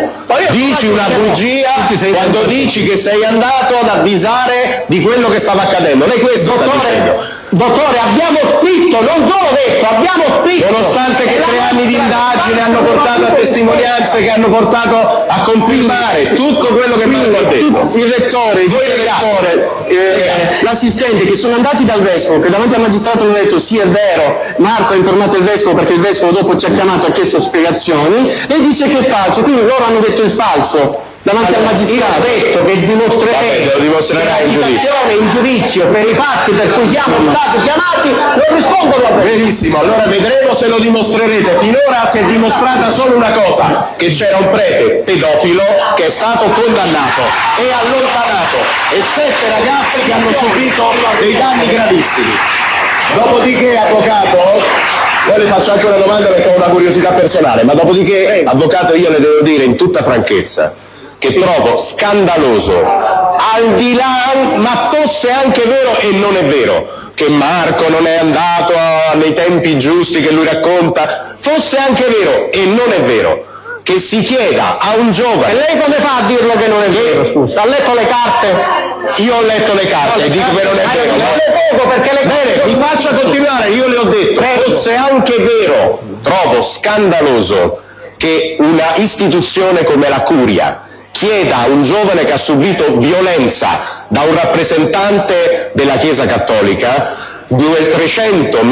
Dici una bugia quando dici che sei andato ad avvisare di quello che stava accadendo. Lei questo sta dicendo. Dottore, abbiamo scritto, non solo detto, abbiamo scritto. Nonostante che 3 anni di indagine hanno portato a testimonianze che hanno portato a confermare tutto quello che Marco ha detto. Il rettore, l'assistente che sono andati dal vescovo, che davanti al magistrato hanno detto sì è vero, Marco ha informato il vescovo perché il vescovo dopo ci ha chiamato e ha chiesto spiegazioni, e dice che è falso, quindi loro hanno detto il falso. Davanti al magistrato. Io ho detto che dimostrerai in giudizio per i fatti per cui siamo stati chiamati, non rispondo a questo. Benissimo, allora vedremo se lo dimostrerete. Finora si è dimostrata solo una cosa, che c'era un prete pedofilo che è stato condannato e allontanato e 7 ragazzi che hanno subito dei danni gravissimi. Dopodiché, avvocato, poi le faccio anche una domanda perché ho una curiosità personale, ma dopodiché, avvocato, io le devo dire in tutta franchezza che trovo scandaloso, al di là, ma fosse anche vero e non è vero, che Marco non è andato nei tempi giusti che lui racconta, fosse anche vero e non è vero, che si chieda a un giovane... E lei come fa a dirlo che non è vero, scusa? Ha letto le carte? Io ho letto le carte e dico che non è vero. Bene, mi faccia continuare, io le ho detto, fosse anche vero, trovo scandaloso che una istituzione come la Curia chieda a un giovane che ha subito violenza da un rappresentante della Chiesa Cattolica 300.000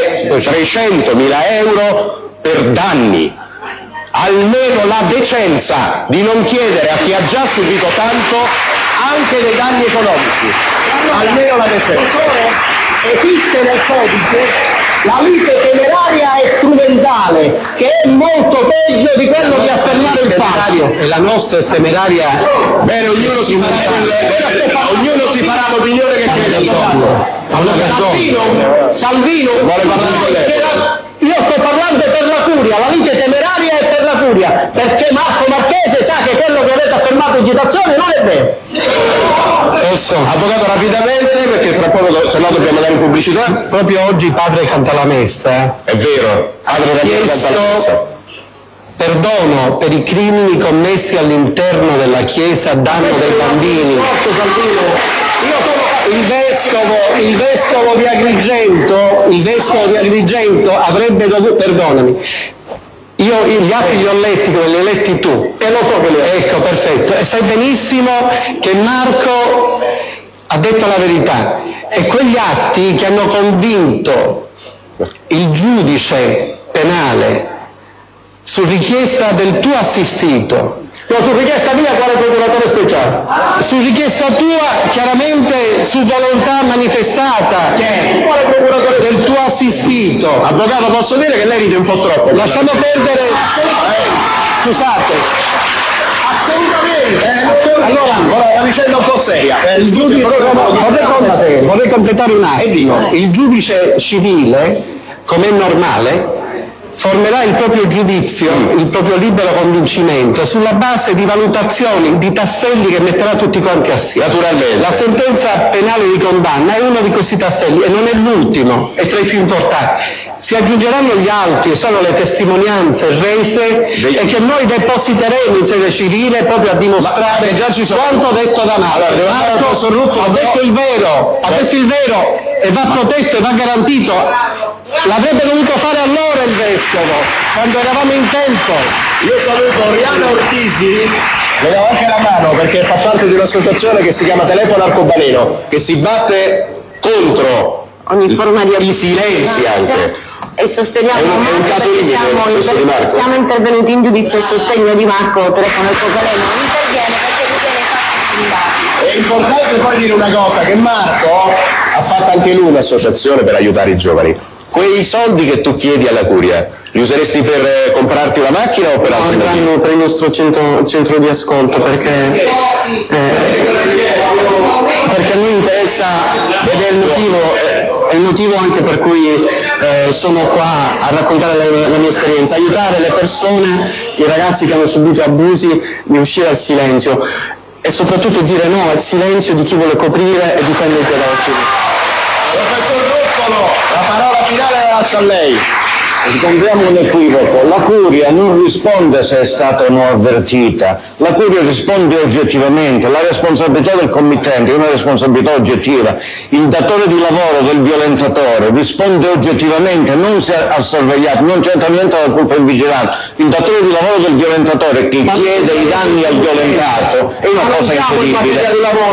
euro per danni. Almeno la decenza di non chiedere a chi ha già subito tanto anche dei danni economici. Almeno la decenza. Esiste nel codice la lite temeraria e strumentale, che è molto peggio di quello di affermare il fatto. E la nostra è temeraria. Bene, ognuno si farà l'opinione che crede. Salvino, vuole parlare con lei. Io sto parlando per la Curia, la lite temeraria è per la Curia, perché Marco Marchese sa che quello che avete affermato in citazione non è vero. Avvocato, rapidamente, perché tra poco se no dobbiamo andare in pubblicità. Proprio oggi padre canta la messa. È vero, padre canta la messa. Perdono per i crimini commessi all'interno della Chiesa a danno dei bambini. Il vescovo di Agrigento avrebbe dovuto, perdonami, Io gli atti li ho letti come li hai letti tu. e lo so che li ho. Ecco, perfetto. E sai benissimo che Marco ha detto la verità. E quegli atti che hanno convinto il giudice penale su richiesta del tuo assistito, No, su richiesta mia quale procuratore speciale? su richiesta tua, chiaramente su volontà manifestata Quale procuratore del tuo assistito. Avvocato, posso dire che lei ride un po' troppo. Lasciamo perdere. Scusate. Assolutamente. Allora, la vicenda è un po' seria. Vorrei completare un attimo. Il giudice civile, come è normale, formerà il proprio giudizio, il proprio libero convincimento sulla base di valutazioni, di tasselli che metterà tutti quanti assieme. Naturalmente. La sentenza penale di condanna è uno di questi tasselli e non è l'ultimo, è tra i più importanti. Si aggiungeranno gli altri, sono le testimonianze rese e che noi depositeremo in sede civile proprio a dimostrare quanto detto da Marco. Marco ha detto il vero e va protetto e va garantito. L'avrebbe dovuto fare allora il vescovo, quando eravamo in tempo. Io saluto Oriana Ortisi, le do anche la mano perché fa parte di un'associazione che si chiama Telefono Arcobaleno, che si batte contro ogni forma di i silenzi anche. E sosteniamo è un caso limite, siamo intervenuti in giudizio a sostegno di Marco Telefono Arcobaleno, non interviene perché ritiene fatti fondati. È importante poi dire una cosa, che Marco ha fatto anche lui un'associazione per aiutare i giovani. Quei soldi che tu chiedi alla Curia, li useresti per comprarti una macchina o per altri motivi? Andranno per il nostro centro di ascolto, perché a noi interessa, ed è il motivo anche per cui sono qua a raccontare la mia esperienza, aiutare le persone, i ragazzi che hanno subito abusi, di uscire dal silenzio e soprattutto dire no al silenzio di chi vuole coprire e difendere i pedofili. Professor Ruffolo, la parola finale la lascio a lei. Scontriamo un equivoco, la Curia non risponde se è stata o no avvertita, la Curia risponde oggettivamente, la responsabilità del committente è una responsabilità oggettiva, il datore di lavoro del violentatore risponde oggettivamente, non se ha sorvegliato, non c'entra niente la colpa in vigilanza, il datore di lavoro del violentatore che chiede i danni al violentato è una cosa incredibile.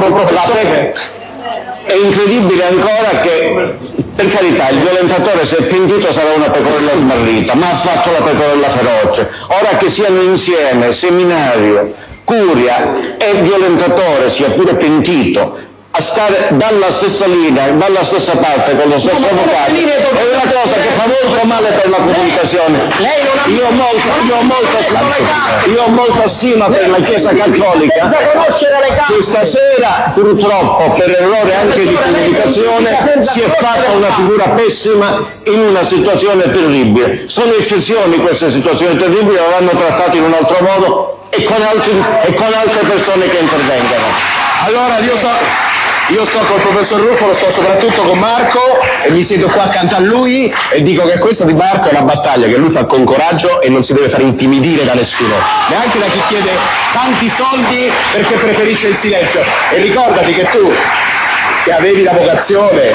È incredibile ancora che, per carità, il violentatore se è pentito sarà una pecorella smarrita, ma ha fatto la pecorella feroce. Ora che siano insieme seminario, Curia e violentatore, sia pure pentito, a stare dalla stessa linea, dalla stessa parte, con lo stesso avvocato, è una cosa che fa molto male per la comunicazione. Io ho molta stima per la Chiesa Cattolica, che stasera purtroppo per errore anche di comunicazione si è fatta una figura pessima in una situazione terribile. Sono eccezioni queste situazioni terribili, le vanno trattate in un altro modo e con altre persone che intervengano. Allora io sto col professor Ruffolo, sto soprattutto con Marco e mi siedo qua accanto a lui e dico che questa di Marco è una battaglia che lui fa con coraggio e non si deve fare intimidire da nessuno, neanche da chi chiede tanti soldi perché preferisce il silenzio. E ricordati che tu, che avevi la vocazione,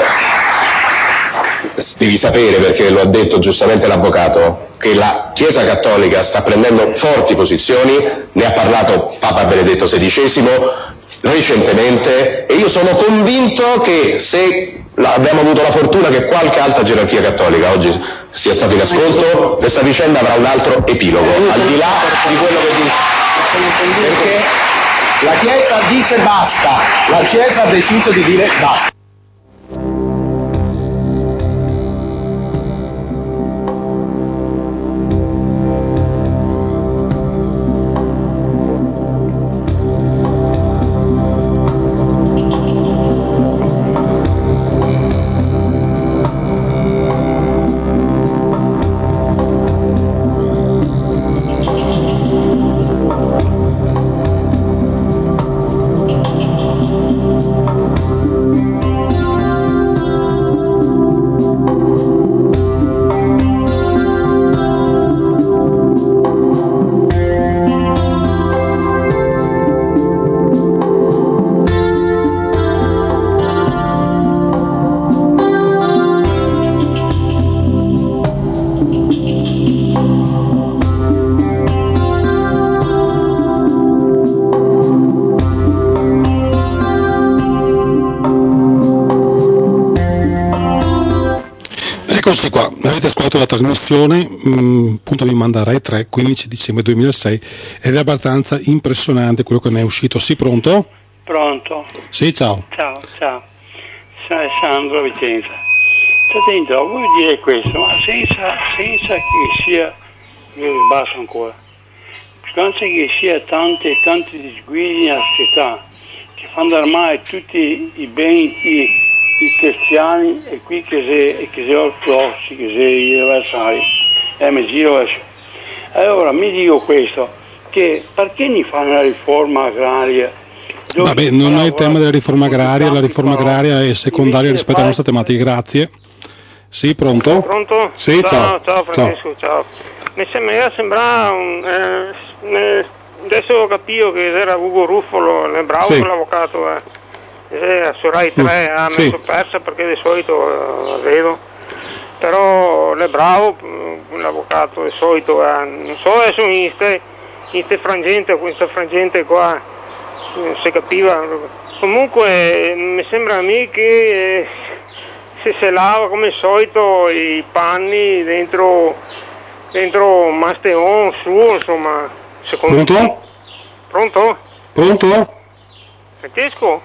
devi sapere, perché lo ha detto giustamente l'avvocato, che la Chiesa Cattolica sta prendendo forti posizioni, ne ha parlato Papa Benedetto XVI recentemente, e io sono convinto che se abbiamo avuto la fortuna che qualche alta gerarchia cattolica oggi sia stata in ascolto, questa vicenda avrà un altro epilogo, al di là di quello che dice, perché la Chiesa dice basta, la Chiesa ha deciso di dire basta. Eccoci qua, avete ascoltato la trasmissione, punto di manda Rai 3, 15 dicembre 2006, ed è abbastanza impressionante quello che ne è uscito. Sì, pronto? Pronto? Sì, ciao. Ciao. Sono Alessandro Vicenza. Attento, voglio dire questo, ma senza che sia, io sbasso ancora, senza che sia tanti disguidi nella società che fanno armare tutti i beni i cristiani e qui che se ortodossi, che se gli avversari, mi giro adesso. Allora mi dico questo, che perché ne fanno la riforma agraria? Vabbè, non è il tema della riforma agraria, la riforma agraria è secondaria rispetto alla nostra tematica, grazie. Sì, pronto? Pronto? Sì, ciao. Ciao Francesco, ciao. Mi sembra adesso ho capito che era Ugo Ruffolo, è bravo sì. L'avvocato, su Rai 3 ha messo sì. persa perché di solito la vedo, però è bravo l'avvocato di solito, non so adesso in questa frangente qua non si capiva, comunque mi sembra a me che se lava come al solito i panni dentro Masteon suo, insomma, secondo me. Pronto? Francesco?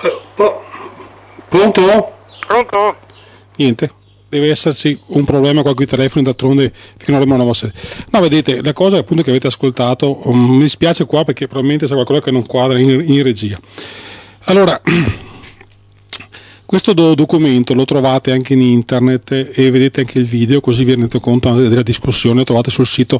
Pronto? Niente, deve esserci un problema con i telefoni, d'altronde fino a una vostra. No, vedete, la cosa appunto che avete ascoltato, mi dispiace qua perché probabilmente c'è qualcosa che non quadra in regia. Allora, questo documento lo trovate anche in internet e vedete anche il video, così vi rendete conto della discussione, lo trovate sul sito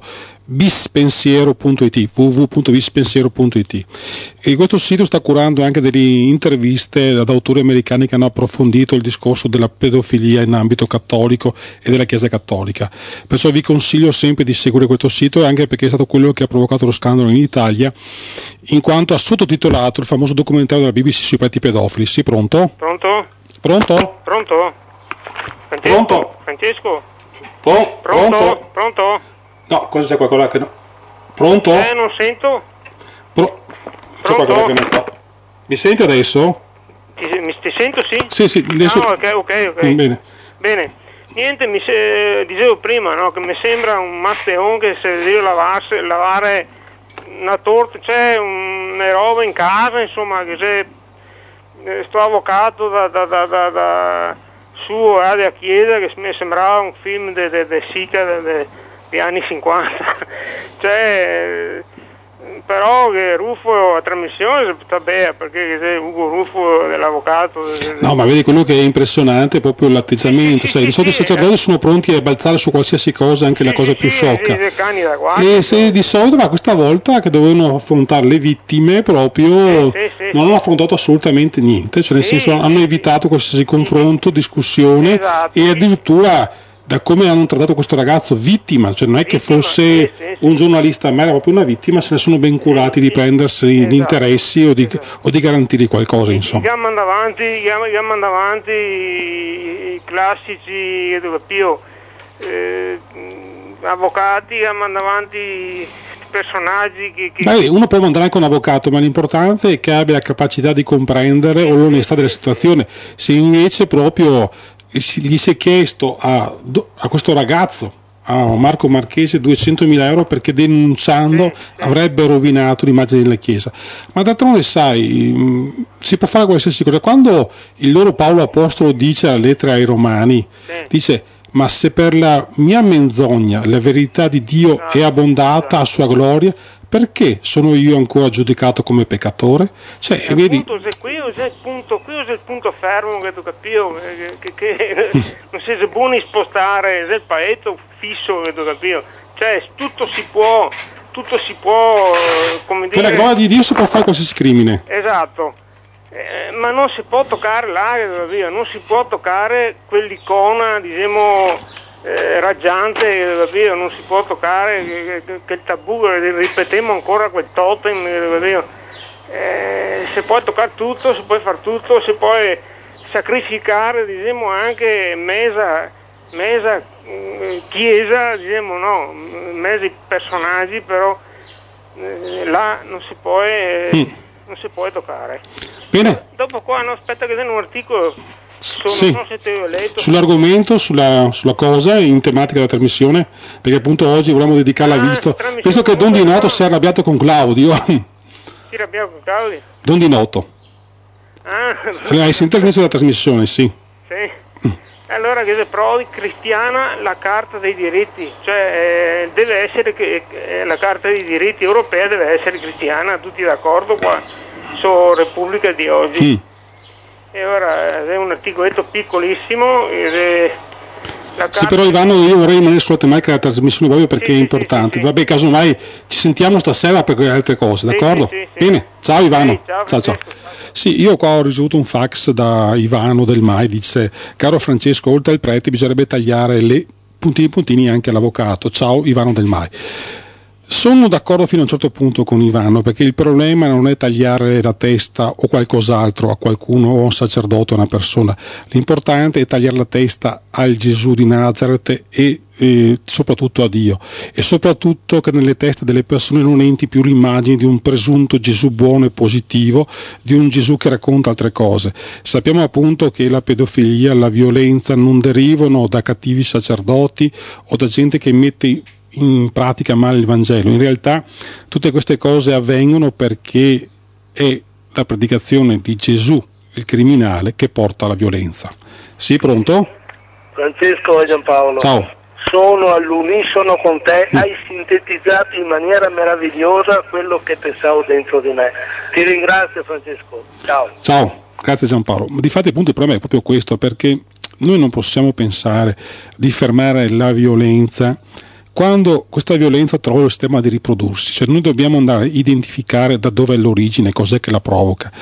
bispensiero.it, www.bispensiero.it, e questo sito sta curando anche delle interviste ad autori americani che hanno approfondito il discorso della pedofilia in ambito cattolico e della Chiesa cattolica, perciò vi consiglio sempre di seguire questo sito, anche perché è stato quello che ha provocato lo scandalo in Italia, in quanto ha sottotitolato il famoso documentario della BBC sui preti pedofili. Sì, pronto? Pronto? Pronto? Pronto? Francesco? Pronto? Francesco? Pronto? Pronto? No, cosa c'è qualcosa che no? Pronto? Non sento. C'è qualcosa che non fa. Mi senti adesso? Ti sento, sì? Sì, adesso... ok. Bene. Niente, dicevo prima, no, che mi sembra un matteon che se deve lavare una torta, c'è una roba in casa, insomma, che se sto avvocato da su a Chiesa, che mi sembrava un film de Sica degli anni 50, cioè, però che Ruffo a trasmissione sta bene, perché se Ugo Ruffo dell'avvocato... No, ma vedi, quello che è impressionante è proprio l'atteggiamento, sai, di solito i sacerdoti sono pronti a balzare su qualsiasi cosa, anche la cosa più sciocca, e se di solito, ma questa volta che dovevano affrontare le vittime proprio non hanno affrontato assolutamente niente, cioè nel senso hanno evitato qualsiasi confronto, discussione, e addirittura da come hanno trattato questo ragazzo vittima, cioè non è che fosse un giornalista, ma era proprio una vittima, se ne sono ben curati di prendersi gli interessi o di garantirgli qualcosa, insomma. Chiamano avanti i classici avvocati, chiamano avanti personaggi che... Beh, uno può mandare anche un avvocato, ma l'importante è che abbia la capacità di comprendere o l'onestà della situazione. Se invece proprio gli si è chiesto a questo ragazzo, a Marco Marchese, 200.000 euro perché denunciando avrebbe rovinato l'immagine della Chiesa, ma d'altronde sai, si può fare qualsiasi cosa. Quando il loro Paolo Apostolo dice alla lettera ai Romani, dice: ma se per la mia menzogna la verità di Dio è abbondata a sua gloria, perché sono io ancora giudicato come peccatore? Cioè, vedi... Qui è il punto fermo che tu capisci, che non si buoni spostare il paese fisso, che tu capisci. Cioè, tutto si può, come dire... Per la gloria di Dio si può fare qualsiasi crimine. Esatto. Ma non si può toccare l'aria, non si può toccare quell'icona, diciamo... raggiante, non si può toccare che il tabù, ripetiamo ancora quel totem, si può toccare tutto, si può fare tutto, si può sacrificare, diciamo, anche mesa chiesa, diciamo, no, mesi personaggi, però là non si può toccare. Bene. Dopo qua, no, aspetta che c'è un articolo. Sull'argomento, sulla cosa in tematica della trasmissione, perché appunto oggi volevamo dedicarla visto che Don Di Noto si è arrabbiato con Claudio. Si è arrabbiato con Claudio? Don Di Noto. Hai sentito all'inizio della trasmissione? Sì. Allora che se Prodi cristiana la carta dei diritti, cioè deve essere che la carta dei diritti europea deve essere cristiana, tutti d'accordo qua su Repubblica di oggi. E ora è un articoletto piccolissimo. Sì, però Ivano, io vorrei rimanere sulla tematica della trasmissione proprio perché è importante. Vabbè, casomai ci sentiamo stasera per quelle altre cose, d'accordo? Bene, ciao Ivano. Ciao. Sì, io qua ho ricevuto un fax da Ivano del MAI, dice: caro Francesco, oltre al prete bisognerebbe tagliare le puntini anche all'avvocato. Ciao Ivano del MAI. Sono d'accordo fino a un certo punto con Ivano, perché il problema non è tagliare la testa o qualcos'altro a qualcuno o a un sacerdote o a una persona, l'importante è tagliare la testa al Gesù di Nazareth e soprattutto a Dio, e soprattutto che nelle teste delle persone non entri più l'immagine di un presunto Gesù buono e positivo, di un Gesù che racconta altre cose. Sappiamo appunto che la pedofilia, la violenza non derivano da cattivi sacerdoti o da gente che mette in pratica male il Vangelo. In realtà tutte queste cose avvengono perché è la predicazione di Gesù, il criminale, che porta alla violenza. Sì, pronto? Francesco e Giampaolo. Ciao. Sono all'unisono con te, hai sintetizzato in maniera meravigliosa quello che pensavo dentro di me. Ti ringrazio Francesco. Ciao, grazie Giampaolo. Difatti appunto il problema è proprio questo, perché noi non possiamo pensare di fermare la violenza quando questa violenza trova il sistema di riprodursi, cioè noi dobbiamo andare a identificare da dove è l'origine, cos'è che la provoca.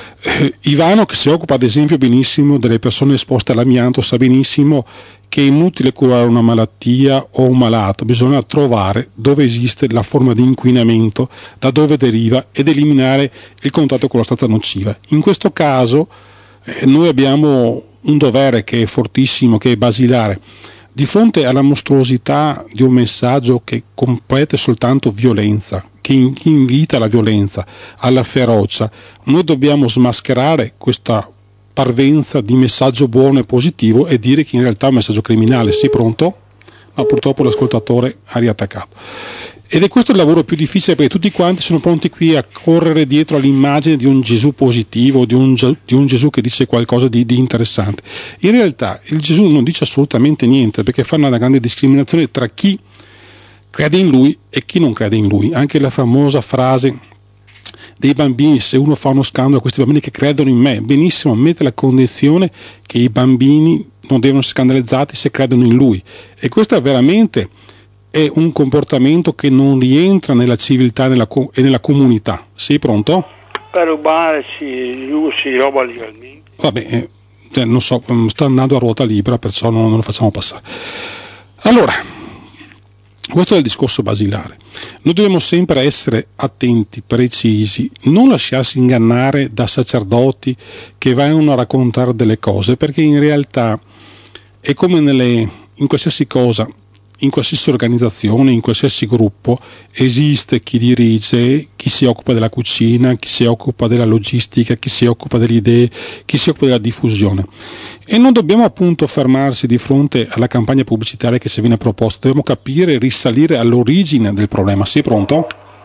Ivano, che si occupa ad esempio benissimo delle persone esposte all'amianto, sa benissimo che è inutile curare una malattia o un malato, bisogna trovare dove esiste la forma di inquinamento, da dove deriva, ed eliminare il contatto con la sostanza nociva. In questo caso noi abbiamo un dovere che è fortissimo, che è basilare. Di fronte alla mostruosità di un messaggio che completa soltanto violenza, che invita alla violenza, alla ferocia, noi dobbiamo smascherare questa parvenza di messaggio buono e positivo e dire che in realtà è un messaggio criminale. Sì, pronto? No, purtroppo l'ascoltatore ha riattaccato. Ed è questo il lavoro più difficile, perché tutti quanti sono pronti qui a correre dietro all'immagine di un Gesù positivo, di un Gesù che dice qualcosa di interessante. In realtà il Gesù non dice assolutamente niente, perché fa una grande discriminazione tra chi crede in lui e chi non crede in lui. Anche la famosa frase dei bambini: se uno fa uno scandalo a questi bambini che credono in me, benissimo, mette la condizione che i bambini non devono essere scandalizzati se credono in lui. E questo è veramente un comportamento che non rientra nella civiltà e nella comunità. Sì, pronto? Per rubare si roba legalmente. Vabbè, non so, sta andando a ruota libera, perciò non lo facciamo passare. Allora, questo è il discorso basilare. Noi dobbiamo sempre essere attenti, precisi, non lasciarsi ingannare da sacerdoti che vanno a raccontare delle cose, perché in realtà è come in qualsiasi cosa, in qualsiasi organizzazione, in qualsiasi gruppo, esiste chi dirige, chi si occupa della cucina, chi si occupa della logistica, chi si occupa delle idee, chi si occupa della diffusione. E non dobbiamo appunto fermarsi di fronte alla campagna pubblicitaria che si viene proposta, dobbiamo capire e risalire all'origine del problema. Sì, pronto?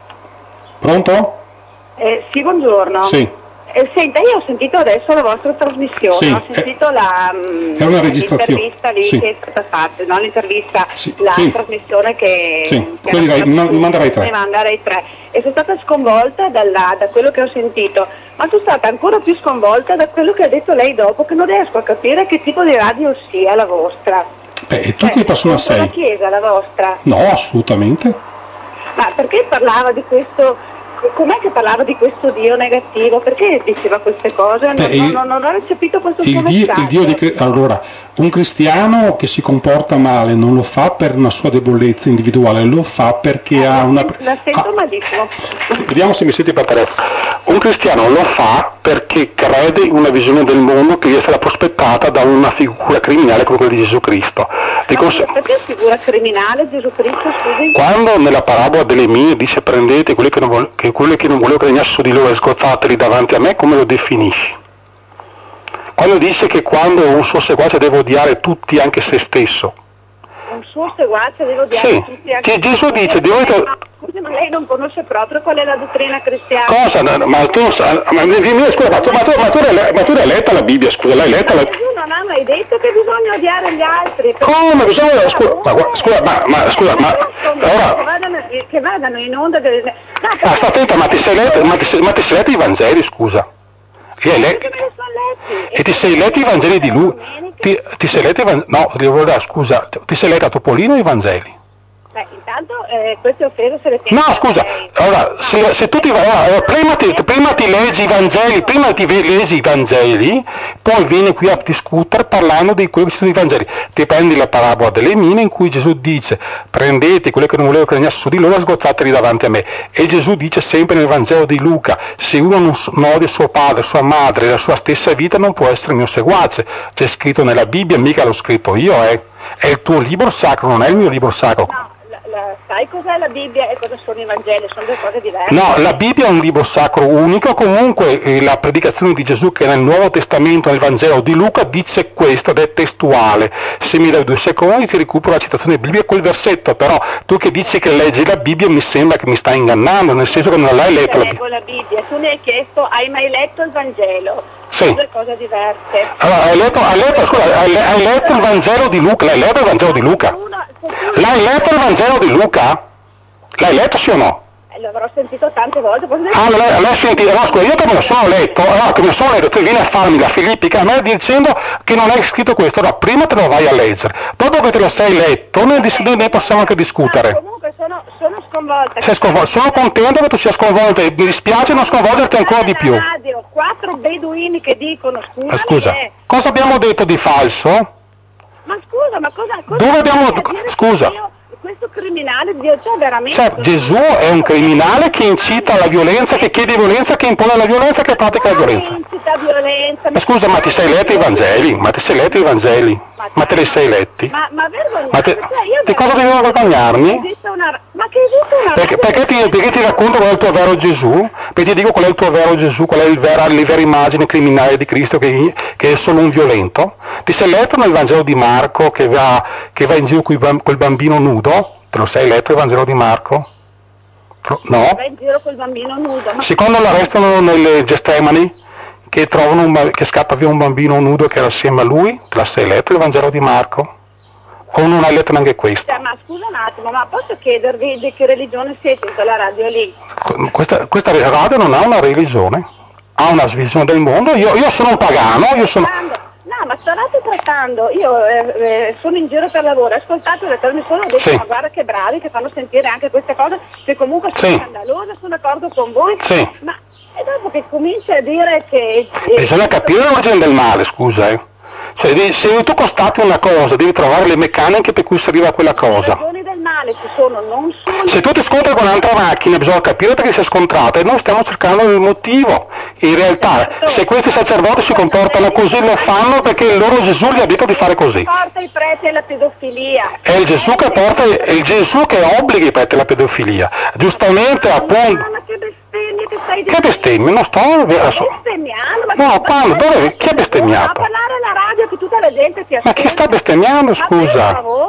Pronto? Sì, buongiorno. Sì. Senta, io ho sentito adesso la vostra trasmissione, sì, ho sentito è una registrazione, l'intervista lì sì, che è stata fatta, no? L'intervista, sì, la sì, trasmissione che manda Rai 3. E sono stata sconvolta da quello che ho sentito, ma sono stata ancora più sconvolta da quello che ha detto lei dopo, che non riesco a capire che tipo di radio sia la vostra. E tu che persona sei? La Chiesa, la vostra? No, assolutamente. Ma perché parlava di questo? Com'è che parlava di questo Dio negativo? Perché diceva queste cose? Non ho recepito questo suo messaggio. Allora, un cristiano che si comporta male non lo fa per una sua debolezza individuale, lo fa perché ha una... La sento malissimo. Vediamo se mi senti per telefono. Un cristiano lo fa perché crede in una visione del mondo che gli è stata prospettata da una figura criminale come quella di Gesù Cristo. Perché figura criminale Gesù Cristo, scusi? Quando nella parabola delle mine dice prendete quelli che non volevo che regnasse su di loro e sgozzateli davanti a me, come lo definisci? Quando dice che quando un suo seguace deve odiare tutti, anche se stesso. Un suo seguace deve odiare tutti, anche che Gesù dice scusi, ma lei non conosce proprio qual è la dottrina cristiana? Cosa? Ma tu scusa, ma tu l'hai letta la Bibbia, scusa, l'hai letta la... Gesù non ha mai detto che bisogna odiare gli altri. Come? Bisogna... Che vadano in onda delle... sta attenta, ma ti sei letto i Vangeli, scusa? E ti sei letto i Vangeli di lui? Ti sei letto i Vangeli? No, scusa, ti sei letto a Topolino i Vangeli? Intanto queste offese se le tiene. No, scusa, allora, se tu prima ti leggi i Vangeli, poi vieni qui a discutere parlando di quello che ci sono i Vangeli. Ti prendi la parabola delle mine in cui Gesù dice prendete quelli che non volevo che regnasse su di loro e sgozzateli davanti a me. E Gesù dice sempre nel Vangelo di Luca: se uno non odia suo padre, sua madre e la sua stessa vita non può essere mio seguace. C'è scritto nella Bibbia, mica l'ho scritto io, è il tuo libro sacro, non è il mio libro sacro. No. Sai cos'è la Bibbia e cosa sono i Vangeli? Sono due cose diverse. No, la Bibbia è un libro sacro unico, comunque la predicazione di Gesù che nel Nuovo Testamento, nel Vangelo di Luca, dice questo ed è testuale. Se mi dai 2 secondi ti recupero la citazione biblica e quel versetto, però tu che dici che leggi la Bibbia mi sembra che mi stai ingannando, nel senso che non l'hai letta. Leggo la Bibbia, tu mi hai chiesto hai mai letto il Vangelo? Sì. Due cose diverse. Allora, hai letto il Vangelo di Luca? L'hai letto il Vangelo di Luca? L'hai letto il Vangelo di Luca? L'hai letto sì o no? L'avrò sentito tante volte. L'ho sentito, no, scusa, io che me lo sono letto, tu vieni a farmi la filippica a me dicendo che non hai scritto questo, allora prima te lo vai a leggere, dopo che te lo sei letto ne possiamo anche discutere. Comunque sono sconvolta. Sono contento che tu sia sconvolta e mi dispiace non sconvolgerti ancora di più. Radio, 4 beduini che dicono scusa, cosa abbiamo detto di falso? Ma scusa, ma cosa dove abbiamo... Scusa. Questo criminale, Dio, cioè veramente... Cioè, Gesù è un criminale che incita alla violenza, che chiede violenza, che impone la violenza, che pratica la violenza. Incita violenza... Ma scusa, ma ti sei letto i Vangeli? Ma te li sei letti? Ma vergognarmi, di cosa devo vergognarmi? Perché ti racconto qual è il tuo vero Gesù? Perché ti dico qual è il tuo vero Gesù, qual è la vera immagine criminale di Cristo che è solo un violento? Ti sei letto nel Vangelo di Marco che va in giro col bambino nudo? Te lo sei letto il Vangelo di Marco? No? Va in giro col bambino nudo. Secondo l'arrestano nelle Getsemani, che che scappa via un bambino nudo che era assieme a lui, te la sei letto il Vangelo di Marco? O non hai letto neanche questo? Ma scusa un attimo, ma posso chiedervi di che religione siete in quella radio lì? Questa radio non ha una religione, ha una visione del mondo. Io sono un pagano, No, ma state trattando, io sono in giro per lavoro, ho ascoltato le trasmissioni, ho detto, ma guarda che bravi che fanno sentire anche queste cose, che comunque sono scandalose, sono d'accordo con voi, ma e dopo che comincia a dire che... Bisogna capire l'origine del male, scusa, Cioè, se tu constati una cosa, devi trovare le meccaniche per cui si arriva a quella cosa. Le ragioni del male ci sono, non solo... Se tu ti scontri con un'altra macchina, bisogna capire perché si è scontrata e noi stiamo cercando il motivo. In realtà, se questi sacerdoti si comportano così, lo fanno perché il loro Gesù gli ha detto di fare così. Porta i preti alla pedofilia. È il Gesù che obbliga i preti alla pedofilia. Giustamente, appunto... Che bestemmia? Non sto bestemmiando. No, quando? Dove? Chi ha bestemmiato? A parlare alla radio che tutta la gente ti ascolta. Ma chi sta bestemmiando, scusa?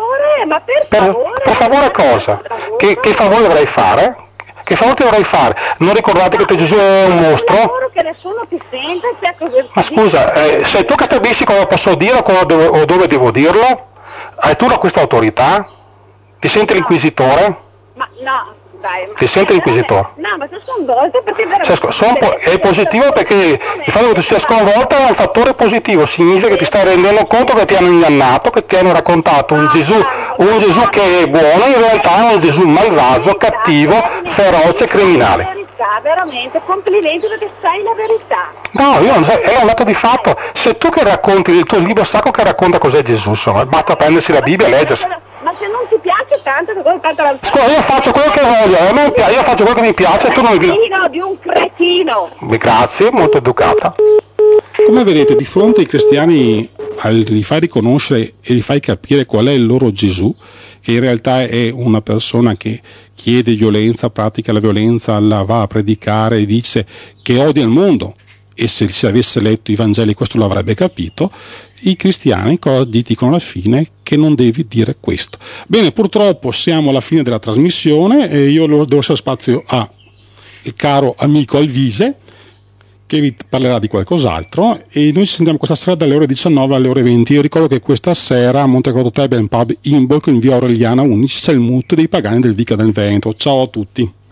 Per favore cosa? Che favore dovrei fare? Che favore dovrei fare? Non ricordate che Gesù è un mostro? Che nessuno ti sente, ma scusa, sei tu che stabilisci cosa posso dire o dove devo dirlo? Hai tu questa autorità? Ti sente l'inquisitore? Ma no. Ti sente l'inquisitore? No, ma sono sconvolta perché veramente... È positivo perché il fatto che tu sia sconvolta è un fattore positivo, significa che ti stai rendendo conto che ti hanno ingannato, che ti hanno raccontato un Gesù che è buono, in realtà è un Gesù malvagio, cattivo, feroce, criminale. Veramente, complimenti perché sai la verità. No, io non so, è un dato di fatto. Se tu che racconti il tuo libro sacro che racconta cos'è Gesù, insomma, basta prendersi la Bibbia e leggersi. Ma se non ti piace tanto, scusa, io faccio quello che voglio, io faccio quello che mi piace, tu non di un cretino. Grazie, molto educata. Come vedete, di fronte ai cristiani li fai riconoscere e li fai capire qual è il loro Gesù, che in realtà è una persona che chiede violenza, pratica la violenza, la va a predicare e dice che odia il mondo, e se si avesse letto i Vangeli questo lo avrebbe capito. I cristiani dicono alla fine che non devi dire questo. Bene, purtroppo siamo alla fine della trasmissione e io devo lasciare spazio al caro amico Alvise che vi parlerà di qualcos'altro, e noi ci sentiamo questa sera dalle ore 19 alle ore 20. Io ricordo che questa sera a Montecordo Table Pub Imbolc in via Aureliana 11 c'è il mood dei pagani del Vica del Veneto. Ciao a tutti.